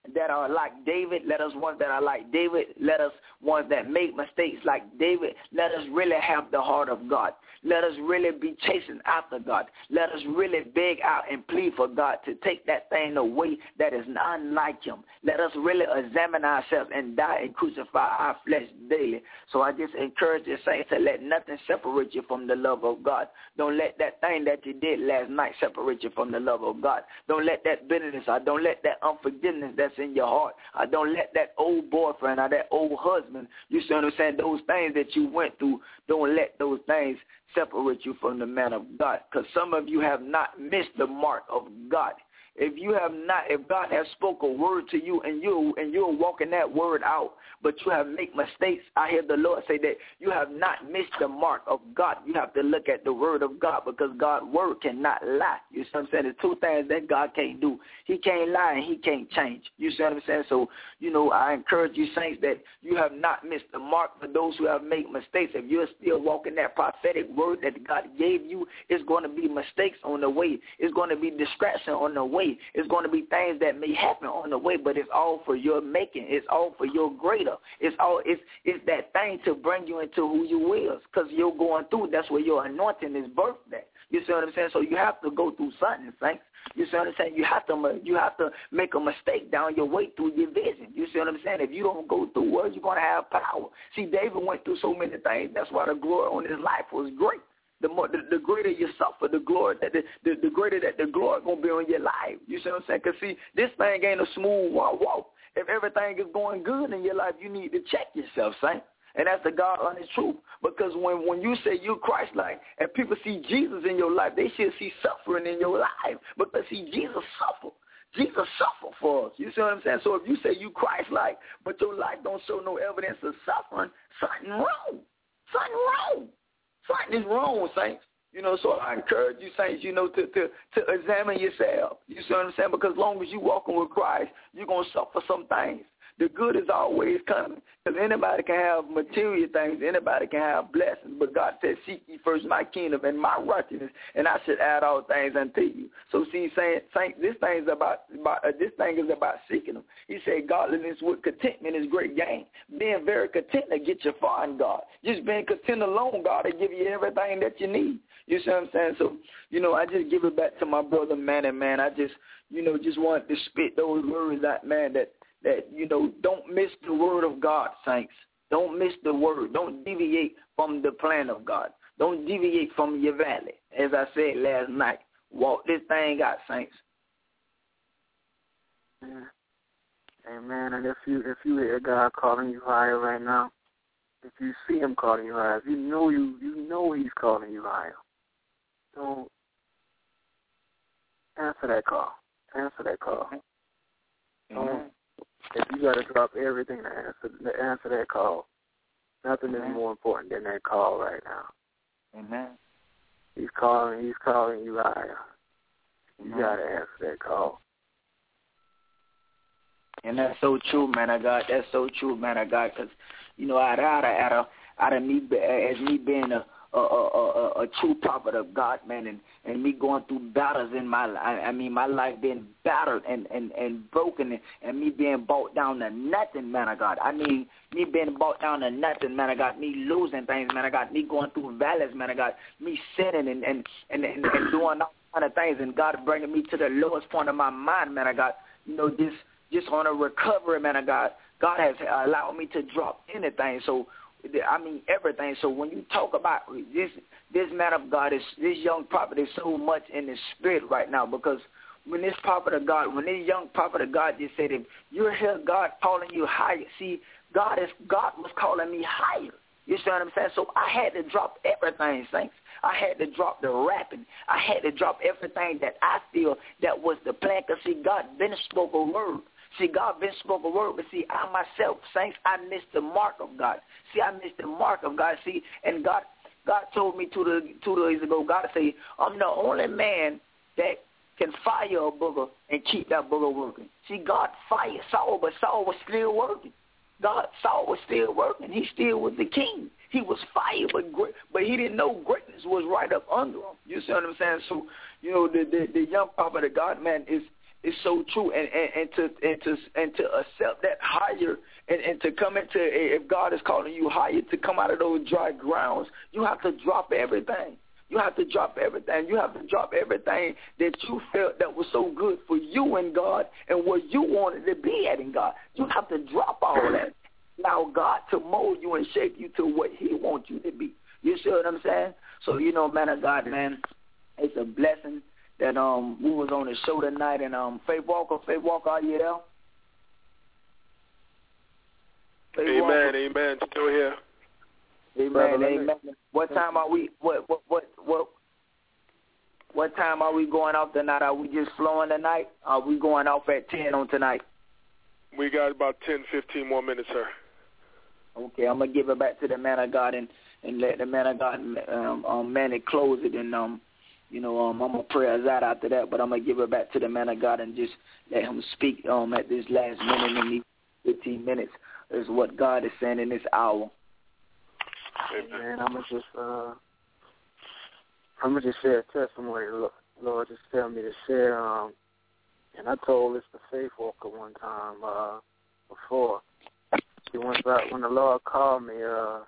that are like David. Let us ones that are like David. Let us ones that make mistakes like David. Let us really have the heart of God. Let us really be chasing after God. Let us really beg out and plead for God to take that thing away that is unlike him. Let us really examine ourselves and die and crucify our flesh daily. So I just encourage the saints to let nothing separate you from the love of God. Don't let that thing that you did last night separate you from the love of God. Don't let that bitterness or don't let that unforgiveness that's in your heart, or don't let that old boyfriend or that old husband, you see what I'm saying, those things that you went through, don't let those things separate you from the man of God, because some of you have not missed the mark of God. If you have not, if God has spoke a word to you and you and you're walking that word out, but you have made mistakes, I hear the Lord say that you have not missed the mark of God. You have to look at the word of God, because God's word cannot lie. You see what I'm saying? There's two things that God can't do. He can't lie and he can't change. You see what I'm saying? So, you know, I encourage you saints that you have not missed the mark. For those who have made mistakes, if you're still walking that prophetic word that God gave you, it's going to be mistakes on the way. It's going to be distraction on the way. It's going to be things that may happen on the way, but it's all for your making. It's all for your greater. It's all it's it's that thing to bring you into who you is, because you're going through. That's where your anointing is birthed at. You see what I'm saying? So you have to go through something, saints. You see what I'm saying? You have to you have to make a mistake down your way through your vision. You see what I'm saying? If you don't go through, where you're going to have power. See, David went through so many things. That's why the glory on his life was great. The more, the, the greater you suffer, the glory that the, the, the greater that the glory gonna be on your life. You see what I'm saying? Cause see, this thing ain't a smooth walk. walk. If everything is going good in your life, you need to check yourself, saint. And that's the God honest truth. Because when, when you say you're Christ-like and people see Jesus in your life, they should see suffering in your life. Because see, Jesus suffered. Jesus suffered for us. You see what I'm saying? So if you say you Christ-like, but your life don't show no evidence of suffering, something wrong. Something wrong. Something is wrong, saints. You know, so I encourage you, saints, you know, to, to, to examine yourself. You see what I'm saying? Because as long as you're walking with Christ, you're going to suffer some things. The good is always coming, because anybody can have material things. Anybody can have blessings. But God said, seek ye first my kingdom and my righteousness, and I should add all things unto you. So see, saying, saints, this thing is about, about uh, this thing is about seeking him. He said, godliness with contentment is great gain. Being very content to get you far in God. Just being content alone, God will give you everything that you need. You see what I'm saying? So, you know, I just give it back to my brother, man, and man, I just, you know, just want to spit those words out, man, that, that, you know, don't miss the word of God, saints. Don't miss the word. Don't deviate from the plan of God. Don't deviate from your valley. As I said last night, walk this thing out, saints. Yeah. Amen. And if you if you hear God calling you higher right now, if you see him calling you higher, if you know you you know he's calling you higher, don't answer that call. Answer that call. Mm-hmm. Um, if you got to drop everything to answer to answer that call, nothing mm-hmm. is more important than that call right now. Amen. He's calling. He's calling you higher. You mm-hmm. got to answer that call. And that's so true, man of God. That's so true, man of God. Because, you know, out of, out of, out of, out of me, as me being a, a, a, a, a true prophet of God, man, and, and me going through battles in my life. I mean, my life being battered and, and, and broken, and, and me being brought down to nothing, man of God. I mean, me being brought down to nothing, man of God. Me losing things, man of God. Me going through valleys, man of God. Me sinning and, and, and, and, and doing all kind of things, and God bringing me to the lowest point of my mind, man of God. You know, this. Just on a recovery, man of God, God has allowed me to drop anything. So, I mean, everything. So when you talk about this, this man of God, is this young prophet is so much in the spirit right now, because when this prophet of God, when this young prophet of God just said, if you hear God calling you higher, see, God is God was calling me higher. You see what I'm saying? So I had to drop everything, saints. I had to drop the rapping. I had to drop everything that I feel that was the plan. Because, see, God been spoke a word. See, God been spoke a word, but see, I myself, saints, I missed the mark of God. See, I missed the mark of God. See, and God God told me two, the, two days ago, God said, I'm the only man that can fire a booger and keep that booger working. See, God fired Saul, but Saul was still working. God, Saul was still working. He still was the king. He was fired, but great, but he didn't know greatness was right up under him. You see what I'm saying? So, you know, the, the, the young prophet of God, man, is is so true, and, and, and to and to and to accept that higher, and, and to come into, if God is calling you higher, to come out of those dry grounds, you have to drop everything. You have to drop everything. You have to drop everything that you felt that was so good for you and God and where you wanted to be at in God. You have to drop all that. Allow God to mold you and shape you to what he wants you to be. You see what I'm saying? So, you know, man of God, man, it's a blessing that um we was on the show tonight, and um Faith Walker, Faith Walker, are you there? Faith amen, Walker. amen. Still here. Amen, amen. What time are we? What what what what? What time are we going off tonight? Are we just flowing tonight? Are we going off at ten on tonight? We got about ten, fifteen more minutes, sir. Okay, I'm gonna give it back to the man of God and, and let the man of God um, um man it close it, and um you know um I'm gonna pray us out after that, but I'm gonna give it back to the man of God and just let him speak um at this last minute in these fifteen minutes is what God is saying in this hour. Man, I'm gonna just uh I'm gonna just share a testimony. Lord just tell me to share. Um, and I told this to Faith Walker one time uh, before. Once I, when the Lord called me, uh,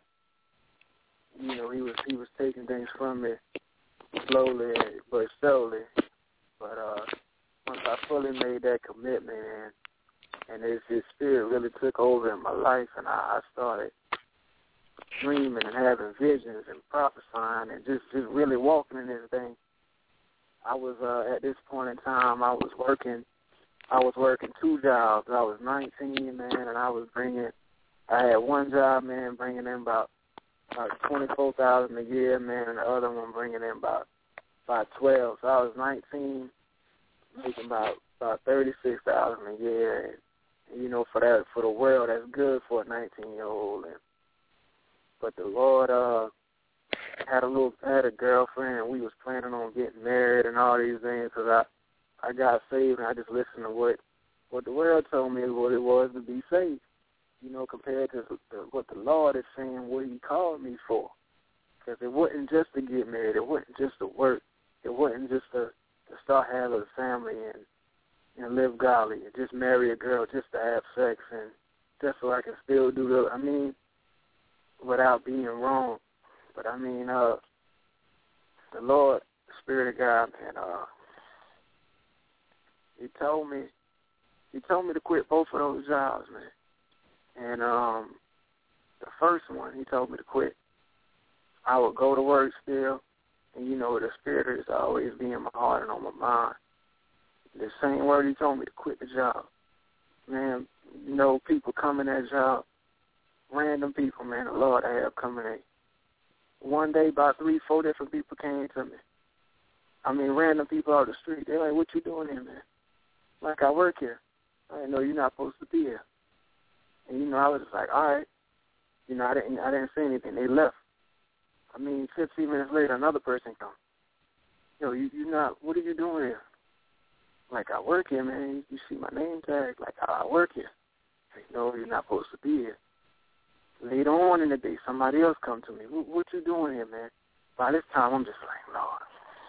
you know, he was he was taking things from me slowly but slowly. But uh, once I fully made that commitment, and and his, his spirit really took over in my life, and I, I started dreaming and having visions and prophesying and just, just really walking in this thing. I was uh, at this point in time, I was working, I was working two jobs. I was nineteen, man, and I was bringing. I had one job, man, bringing in about about twenty-four thousand a year, man, and the other one bringing in about about twelve. So I was nineteen, making about about thirty-six thousand a year, and you know, for that for the world, that's good for a nineteen-year-old. And but the Lord uh, had a little had a girlfriend, and we was planning on getting married and all these things. Cause I I got saved, and I just listened to what what the world told me what it was to be saved. You know, compared to the, what the Lord is saying, what he called me for. Because it wasn't just to get married. It wasn't just to work. It wasn't just to, to start having a family and, and live godly and just marry a girl just to have sex and just so I can still do the, I mean, without being wrong. But, I mean, uh, the Lord, the Spirit of God, man, uh, he told me, he told me to quit both of those jobs, man. And um, the first one, he told me to quit. I would go to work still, and, you know, the Spirit is always be in my heart and on my mind. The same word he told me to quit the job. Man, you know, people come in that job, random people, man, the Lord I have coming in. One day, about three, four different people came to me. I mean, random people out the street. They're like, what you doing here, man? Like, I work here. I didn't know you're not supposed to be here. And, you know, I was just like, all right. You know, I didn't I didn't say anything. They left. I mean, fifteen minutes later, another person comes. Yo, you you not, what are you doing here? Like, I work here, man. You see my name tag. Like, I work here. Like, no, you're not supposed to be here. Later on in the day, somebody else come to me. What, what you doing here, man? By this time, I'm just like, Lord,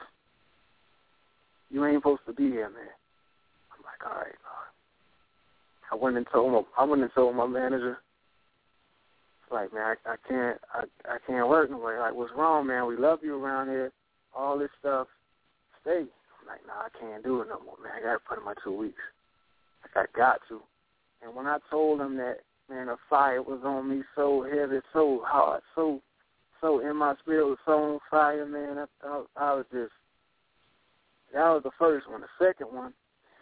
you ain't supposed to be here, man. I'm like, all right, Lord. I went and told my, I went and told my manager, like, man, I, I can't, I, I can't work no way. Like, what's wrong, man? We love you around here. All this stuff. Stay. I'm like, nah, I can't do it no more, man. I got to put in my two weeks. Like, I got to. And when I told him that, man, the fire was on me so heavy, so hard, so, so in my spirit was so on fire, man. I, I, I was just, that was the first one. The second one,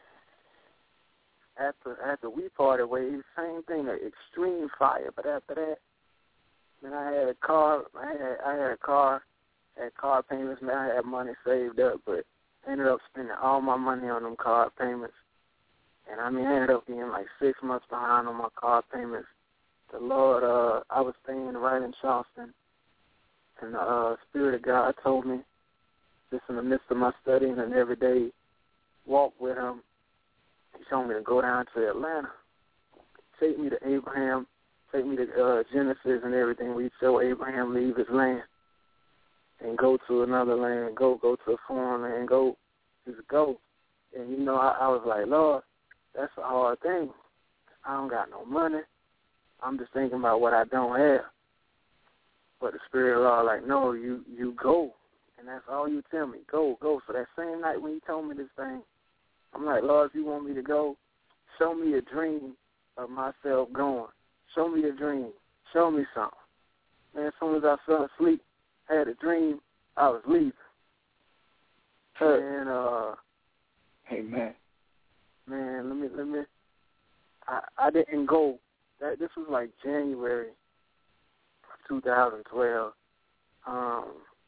after after we parted ways, same thing, an extreme fire. But after that, man, I had a car. I had I had a car, had car payments. Man, I had money saved up, but I ended up spending all my money on them car payments. And I mean, I ended up being like six months behind on my car payments. The Lord, uh, I was staying right in Charleston, and the uh, Spirit of God told me, just in the midst of my studying and every day walk with Him, He told me to go down to Atlanta, take me to Abraham, take me to uh, Genesis and everything. We show Abraham leave his land and go to another land, go go to a foreign land, go, just go. And, you know, I, I was like, Lord, that's a hard thing. I don't got no money. I'm just thinking about what I don't have. But the Spirit of the Lord, like, no, you, you go. And that's all you tell me, go, go. So that same night when he told me this thing, I'm like, Lord, if you want me to go, show me a dream of myself going. Show me a dream. Show me something. Man, as soon as I fell asleep, I had a dream, I was leaving. And, uh, Amen. Man, let me, let me, I, I didn't go. That This was like January of two thousand twelve. Um,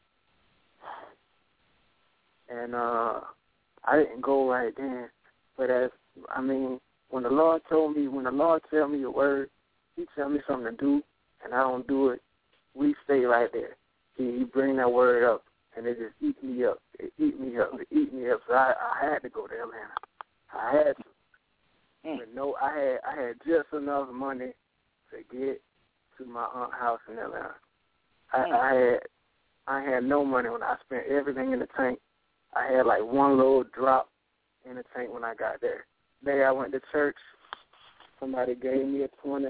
and uh, I didn't go right then. But as, I mean, when the Lord told me, when the Lord tell me a word, he tell me something to do, and I don't do it, we stay right there. He, he bring that word up, and it just eat me up. It eat me up. It eat me up. So I, I had to go to Atlanta. I had to. Mm. But no, I had I had just enough money to get to my aunt's house in Atlanta. I, Mm. I had I had no money when I spent everything in the tank. I had like one little drop in the tank when I got there. Day I went to church, somebody gave me a twenty.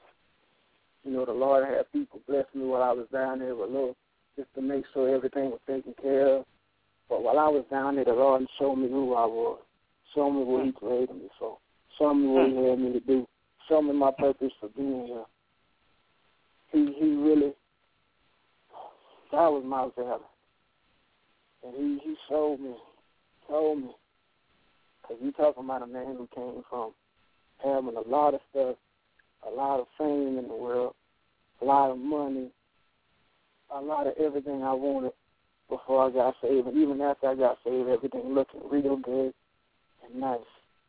You know, the Lord had people bless me while I was down there with a little, just to make sure everything was taken care of. But while I was down there, the Lord showed me who I was, showed me what He created me for, showed me what He had me to do, showed me my purpose for being here. He He really, God was my valor. And he, he showed me, told me, because you talking about a man who came from having a lot of stuff, a lot of fame in the world, a lot of money, a lot of everything I wanted before I got saved. And even after I got saved, everything looking real good and nice.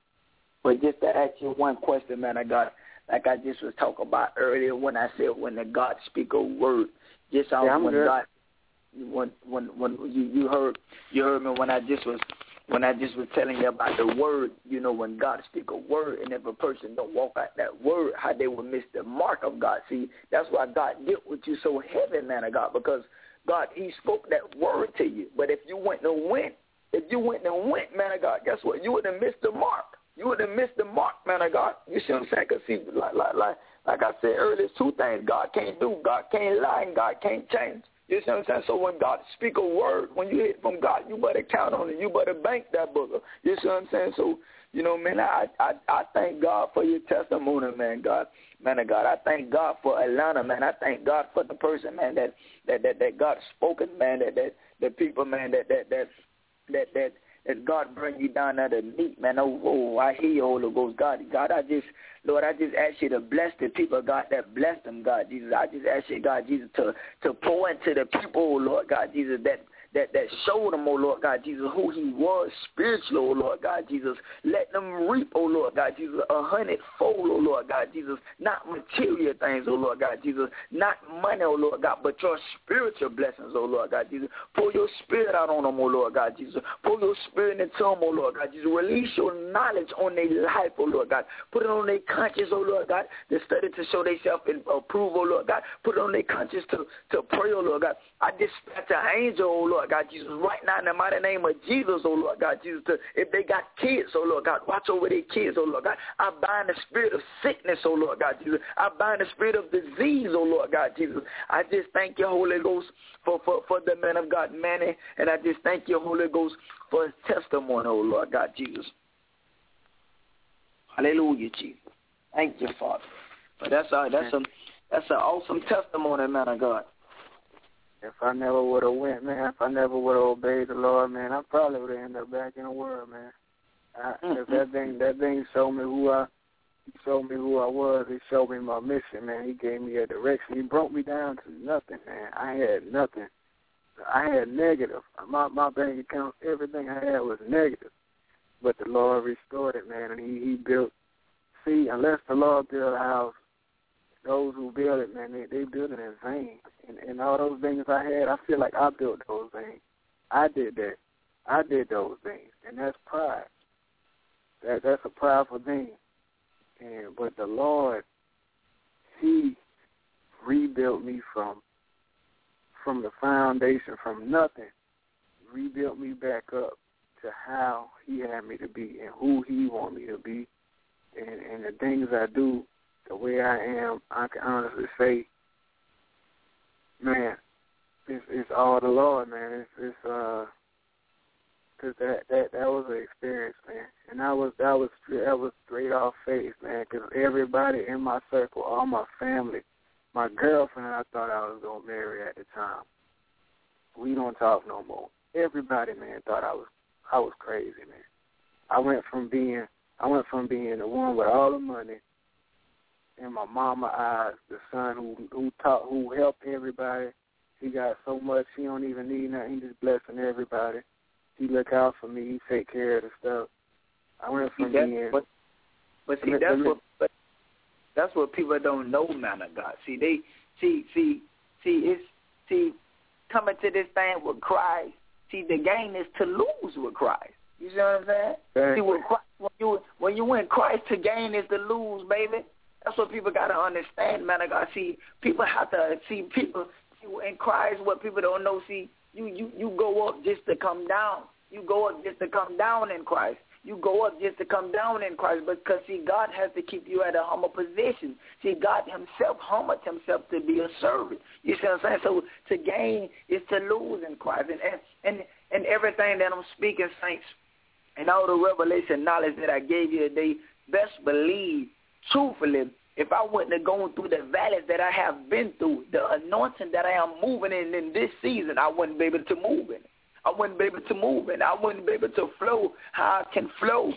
But just to ask you one question, man, I got, like I just was talking about earlier when I said when the God speak a word, just yeah, when good. God, when when when you, you heard you heard me when I just was when I just was telling you about the word, you know, when God speak a word and if a person don't walk out that word, how they will miss the mark of God. See, that's why God dealt with you so heavy, man of God, because God, He spoke that word to you. But if you went and went, if you went and went, man of God, guess what? You would have missed the mark. You would have missed the mark, man of God. You see what I'm saying? Because see, like, like, like, like I said earlier, there's two things God can't do. God can't lie and God can't change. You see what I'm saying? So when God speak a word, when you hear it from God, you better count on it. You better bank that booger. You see what I'm saying? So, you know, man, I, I, I thank God for your testimony, man, God. Man of God, I thank God for Atlanta, man. I thank God for the person, man, that that, that, that God spoken, man, that, that the people, man, that that that that that that God bring you down there to meet, man. Oh, oh, I hear you, Holy Ghost. God, God, I just, Lord, I just ask you to bless the people, God, that bless them, God, Jesus. I just ask you, God, Jesus, to, to pour into the people, oh, Lord, God, Jesus, that, that, that showed them, oh, Lord, God, Jesus, who He was spiritually, oh, Lord, God, Jesus. Let them reap, oh, Lord, God, Jesus, a hundredfold, oh, Lord, God, Jesus. Not material things, oh, Lord, God, Jesus. Not money, oh, Lord, God, but your spiritual blessings, oh, Lord, God, Jesus. Pour your spirit out on them, oh, Lord, God, Jesus. Pour your spirit into them, oh, Lord, God, Jesus. Release your knowledge on their life, oh, Lord, God. Put it on their conscience, oh, Lord, God. They study to show themselves and approve, oh, Lord, God. Put it on their conscience to, to pray, oh, Lord, God. I dispatch an angel, oh, Lord, God, Jesus, right now in the mighty name of Jesus, oh, Lord, God, Jesus, to, if they got kids, oh, Lord, God, watch over their kids, oh, Lord, God. I bind the spirit of sickness, oh, Lord, God, Jesus. I bind the spirit of disease, oh, Lord, God, Jesus. I just thank you, Holy Ghost, for, for, for the man of God, Manny, and I just thank you, Holy Ghost, for his testimony, oh, Lord, God, Jesus. Hallelujah, Jesus. Thank you, Father. But that's a, that's a, that's an awesome testimony, man of God. If I never would have went, man, if I never would have obeyed the Lord, man, I probably would have ended up back in the world, man. I, mm-hmm. If that thing, that thing showed me who I, he showed me who I was. He showed me my mission, man. He gave me a direction. He broke me down to nothing, man. I had nothing. I had negative. My my bank account, everything I had was negative. But the Lord restored it, man, and he, he built. See, unless the Lord built a house, those who build it, man, they, they build it in vain. And, and all those things I had, I feel like I built those things. I did that. I did those things. And that's pride. That That's a prideful thing. And But the Lord, He rebuilt me from from the foundation, from nothing. Rebuilt me back up to how he had me to be and who he want me to be, and, and the things I do, the way I am, I can honestly say, man, it's, it's all the Lord, man. It's, it's uh, cause that that that was an experience, man, and that was that was that was straight off faith, man. Cause everybody in my circle, all my family, my girlfriend, I thought I was gonna marry at the time. We don't talk no more. Everybody, man, thought I was I was crazy, man. I went from being I went from being the one with all the money in my mama's eyes, the son who who taught who helped everybody. He got so much he don't even need nothing. He just blessing everybody. He look out for me. He take care of the stuff. I went from see, being. But, but see, that's what but that's what people don't know, man of God. See, they see see see it's see coming to this thing with Christ. See, the game is to lose with Christ. You see what I'm saying? Exactly. See, with Christ, when you when you win Christ, to gain is to lose, baby. That's what people got to understand, man of God. See, people have to see people see, in Christ. What people don't know, see, you, you, you go up just to come down. You go up just to come down in Christ. You go up just to come down in Christ, because, see, God has to keep you at a humble position. See, God himself humbled himself to be a servant. You see what I'm saying? So to gain is to lose in Christ. And, and, and everything that I'm speaking, saints, and all the revelation knowledge that I gave you today, best believe, truthfully, if I wouldn't have gone through the valleys that I have been through, the anointing that I am moving in in this season, I wouldn't be able to move in it. I wouldn't be able to move in. I wouldn't be able to flow how I can flow.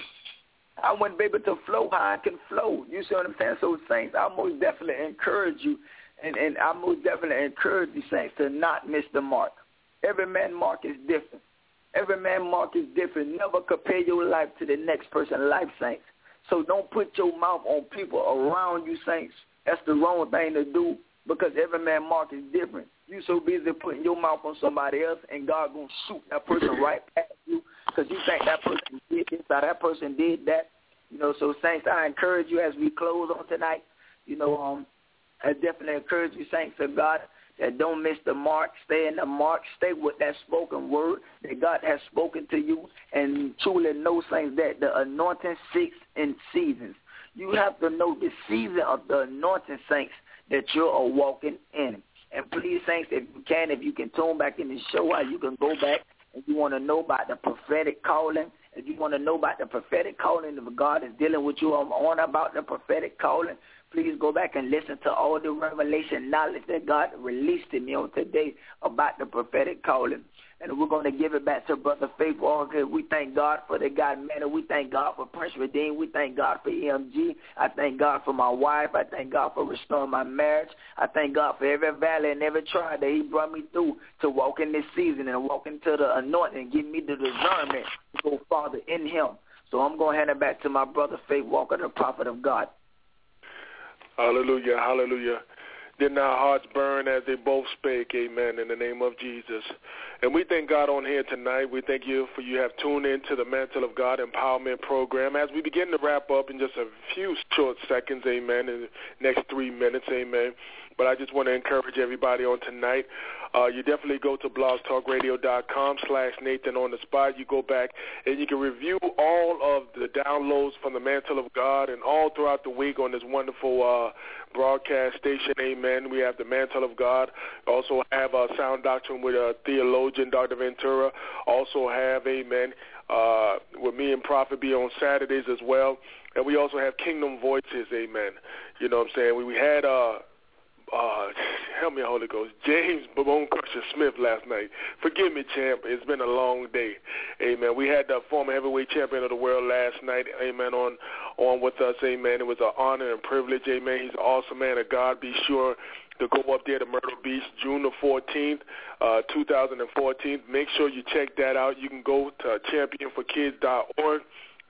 I wouldn't be able to flow how I can flow. You see what I'm saying? So, saints, I most definitely encourage you, and, and I most definitely encourage you, saints, to not miss the mark. Every man mark is different. Every man mark is different. Never compare your life to the next person's life, saints. So don't put your mouth on people around you, saints. That's the wrong thing to do, because every man mark is different. You so busy putting your mouth on somebody else, and God going to shoot that person right past you because you think that person did this or that person did that. You know, so, saints, I encourage you as we close on tonight, you know, um, I definitely encourage you, saints of God, that don't miss the mark. Stay in the mark. Stay with that spoken word that God has spoken to you, and truly know, saints, that the anointing sits in seasons. You have to know the season of the anointing, saints, that you're walking in. And please, saints, if you can, if you can tune back in the show, while you can go back and you want to know about the prophetic calling, if you want to know about the prophetic calling, if God is dealing with you on, on about the prophetic calling, please go back and listen to all the revelation knowledge that God released to me on today about the prophetic calling. And we're going to give it back to Brother Faith Walker. We thank God for the God Manor. We thank God for Prince Redeemed. We thank God for E M G. I thank God for my wife. I thank God for restoring my marriage. I thank God for every valley and every trial that he brought me through to walk in this season and walk into the anointing and give me the discernment to go farther in him. So I'm going to hand it back to my brother Faith Walker, the prophet of God. Hallelujah, hallelujah. Then our hearts burn as they both spake, amen, in the name of Jesus. And we thank God on here tonight. We thank you for you have tuned in to the Mantle of God Empowerment Program. As we begin to wrap up in just a few short seconds, amen, in the next three minutes, amen. But I just want to encourage everybody on tonight. Uh, you definitely go to blogtalkradio.com slash Nathan on the spot. You go back and you can review all of the downloads from the Mantle of God and all throughout the week on this wonderful uh, broadcast station, amen. We have the Mantle of God. Also have uh, Sound Doctrine with a theologian, Doctor Ventura. Also have, amen, uh, with me and Prophet be on Saturdays as well. And we also have Kingdom Voices, amen. You know what I'm saying? We, we had... Uh, Uh, help me, Holy Ghost, James Bone Crusher Smith last night. Forgive me, champ. It's been a long day. Amen. We had the former heavyweight champion of the world last night, amen, on on with us, amen. It was an honor and privilege, amen. He's an awesome man of God. Be sure to go up there to Myrtle Beach, June the fourteenth, uh, two thousand fourteen. Make sure you check that out. You can go to champion for kids dot org.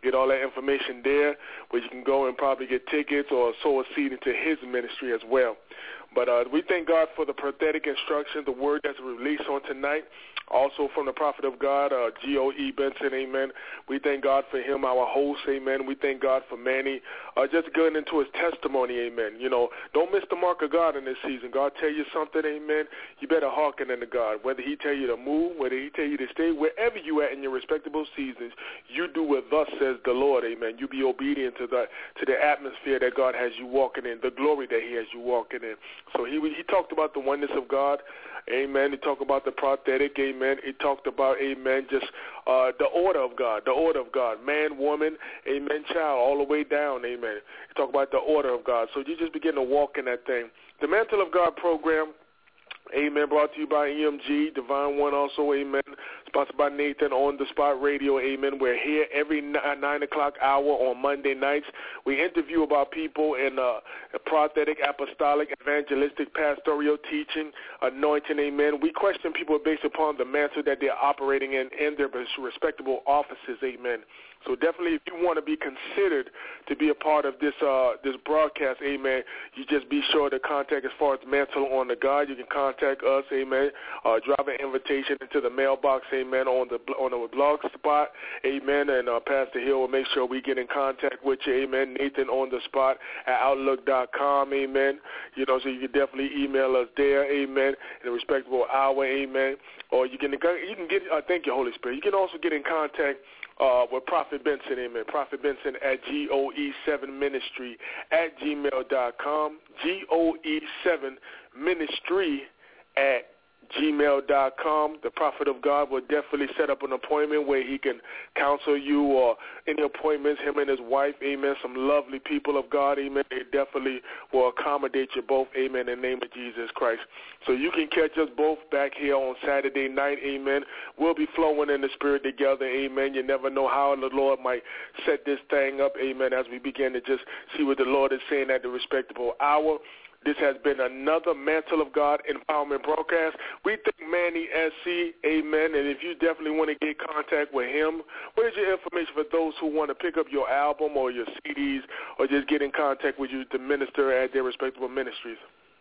Get all that information there where you can go and probably get tickets or sow a seed into his ministry as well. But uh, we thank God for the prophetic instruction, the word that's released on tonight. Also from the prophet of God, uh, G O E Benson, amen. We thank God for him, our host, amen. We thank God for Manny, uh, just going into his testimony, amen. You know, don't miss the mark of God in this season. God tell you something, amen, you better hearken unto God. Whether he tell you to move, whether he tell you to stay, wherever you at in your respectable seasons, you do what thus says the Lord, amen. You be obedient to the, to the atmosphere that God has you walking in, the glory that he has you walking in. So he, he talked about the oneness of God. Amen. He talked about the prophetic. Amen. He talked about, amen, just uh, the order of God, the order of God, man, woman, amen, child, all the way down. Amen. He talked about the order of God. So you just begin to walk in that thing. The Mantle of God program, amen, brought to you by E M G, Divine One also, amen, sponsored by Nathan on the Spot Radio, amen. We're here every nine o'clock hour on Monday nights. We interview about people in uh, prophetic, apostolic, evangelistic, pastoral teaching, anointing, amen. We question people based upon the mantle that they're operating in in their respectable offices, amen. So definitely, if you want to be considered to be a part of this uh, this broadcast, amen, you just be sure to contact as far as Mantle on the God. You can contact us, amen. Uh, drop an invitation into the mailbox, amen, on the on the blog spot, amen. And uh, Pastor Hill will make sure we get in contact with you, amen. Nathan on the spot at outlook dot com, amen. You know, so you can definitely email us there, amen, in a respectable hour, amen. Or you can you can get. Uh, thank you, Holy Spirit. You can also get in contact Uh, with Prophet Benson, amen. Prophet Benson at G O E seven Ministry at gmail dot com. G O E seven Ministry at gmail dot com. The Prophet of God will definitely set up an appointment where he can counsel you or any appointments, him and his wife, amen. Some lovely people of God, amen. They definitely will accommodate you both, amen, in the name of Jesus Christ. So you can catch us both back here on Saturday night, amen. We'll be flowing in the Spirit together, amen. You never know how the Lord might set this thing up, amen, as we begin to just see what the Lord is saying at the respectable hour. This has been another Mantle of God Empowerment broadcast. We thank Manny S C, amen. And if you definitely want to get in contact with him, what is your information for those who want to pick up your album or your C Ds or just get in contact with you to minister at their respectable ministries?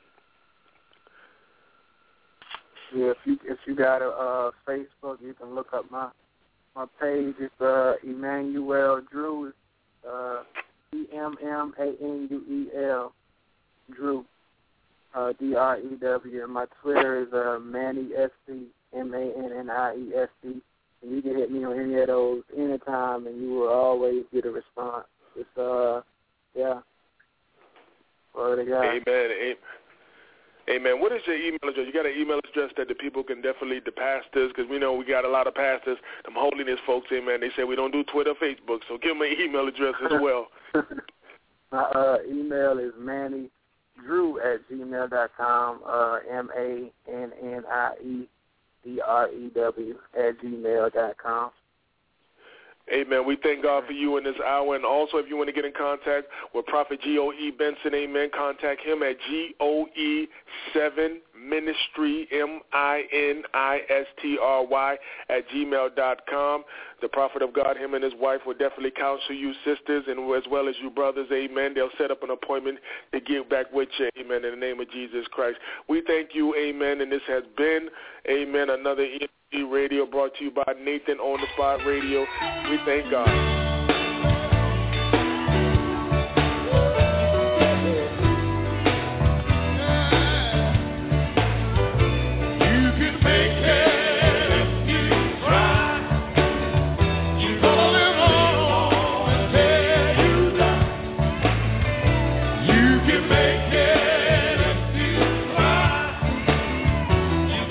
Yeah, if you if you got a uh, Facebook, you can look up my my page. It's uh, Emmanuel Drew, uh, E M M A N U E L, Drew, uh, D R E W. And my Twitter is uh, Manny S C, M A N N I E S C. And you can hit me on any of those anytime, and you will always get a response. It's uh, yeah. Glory to God. Amen. Amen. Amen. What is your email address? You got an email address that the people can definitely, the pastors, because we know we got a lot of pastors, them holiness folks, amen. They say we don't do Twitter, Facebook, so give them an email address as well. My uh, email is Manny Drew at gmail dot com, uh, M A N N I E D R E W at gmail dot com. Amen. We thank God for you in this hour. And also, if you want to get in contact with Prophet G O E Benson, amen, contact him at G O E seven Ministry, M I N I S T R Y, at gmail dot com. The Prophet of God, him and his wife, will definitely counsel you sisters and as well as you brothers, amen. They'll set up an appointment to get back with you, amen, in the name of Jesus Christ. We thank you, amen, and this has been, amen, another E M G Radio brought to you by Nathan on the Spot Radio. We thank God.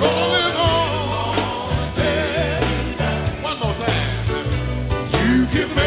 You can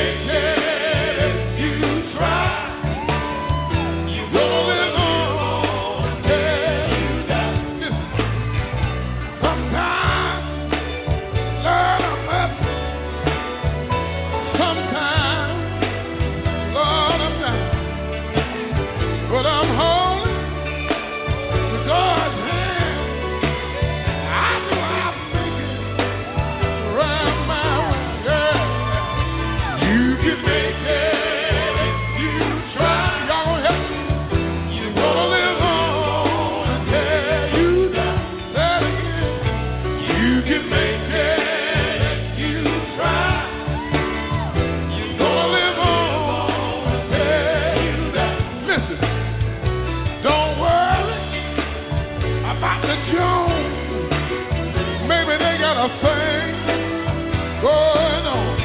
Papa Jones, maybe they got a thing going on.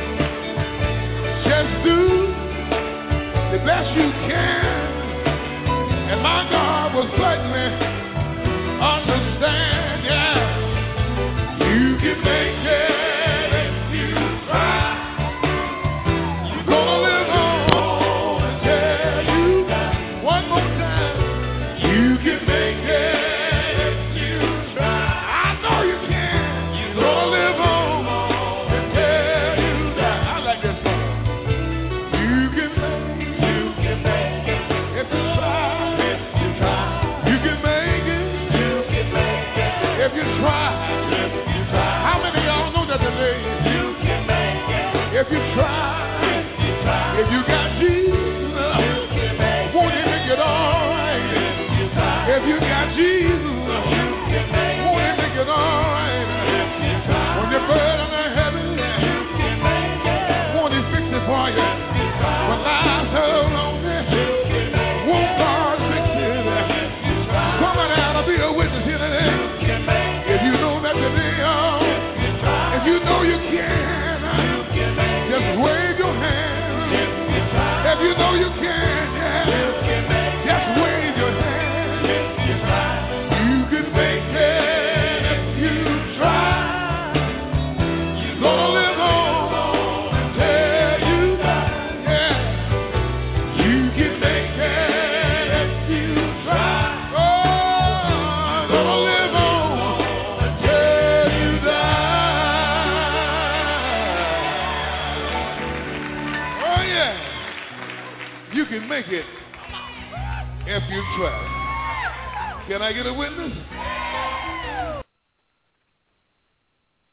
Just do the best you can, and my God will certainly understand. Yeah, you can make it if you try. You're gonna live on and tell you one more time. You can make it if you try. I know you can. You're gonna live on and tell you that. I like this song. You can make it. You can make it if you try. If you try. You can make it. You can make it if you try. If you try. How many of y'all know that today? You can make it if you try. If you try. If you got Jesus, you can make it. Won't he make it all right? If you try. If you got Jesus, you can make it. Won't he make it all right? If you try. When you're burden of heaven, you can make it. Won't he fix it for you? If you try. When life's so lonely, you can make it. Won't God fix it? If you try. Somebody ought to be a witness here today. You can make it. If you know that today, oh, if you try. If you know you can, you can make just it. Wave your hand. If you try. If you know you can, yeah, you can make it. Just wave your hand. If you try. You can make it if you try. You're gonna live on and tell you that. Yeah, you can make it if you try. Oh, gonna live on and tell you that. Oh yeah, you can make it if you try. Can I get a witness?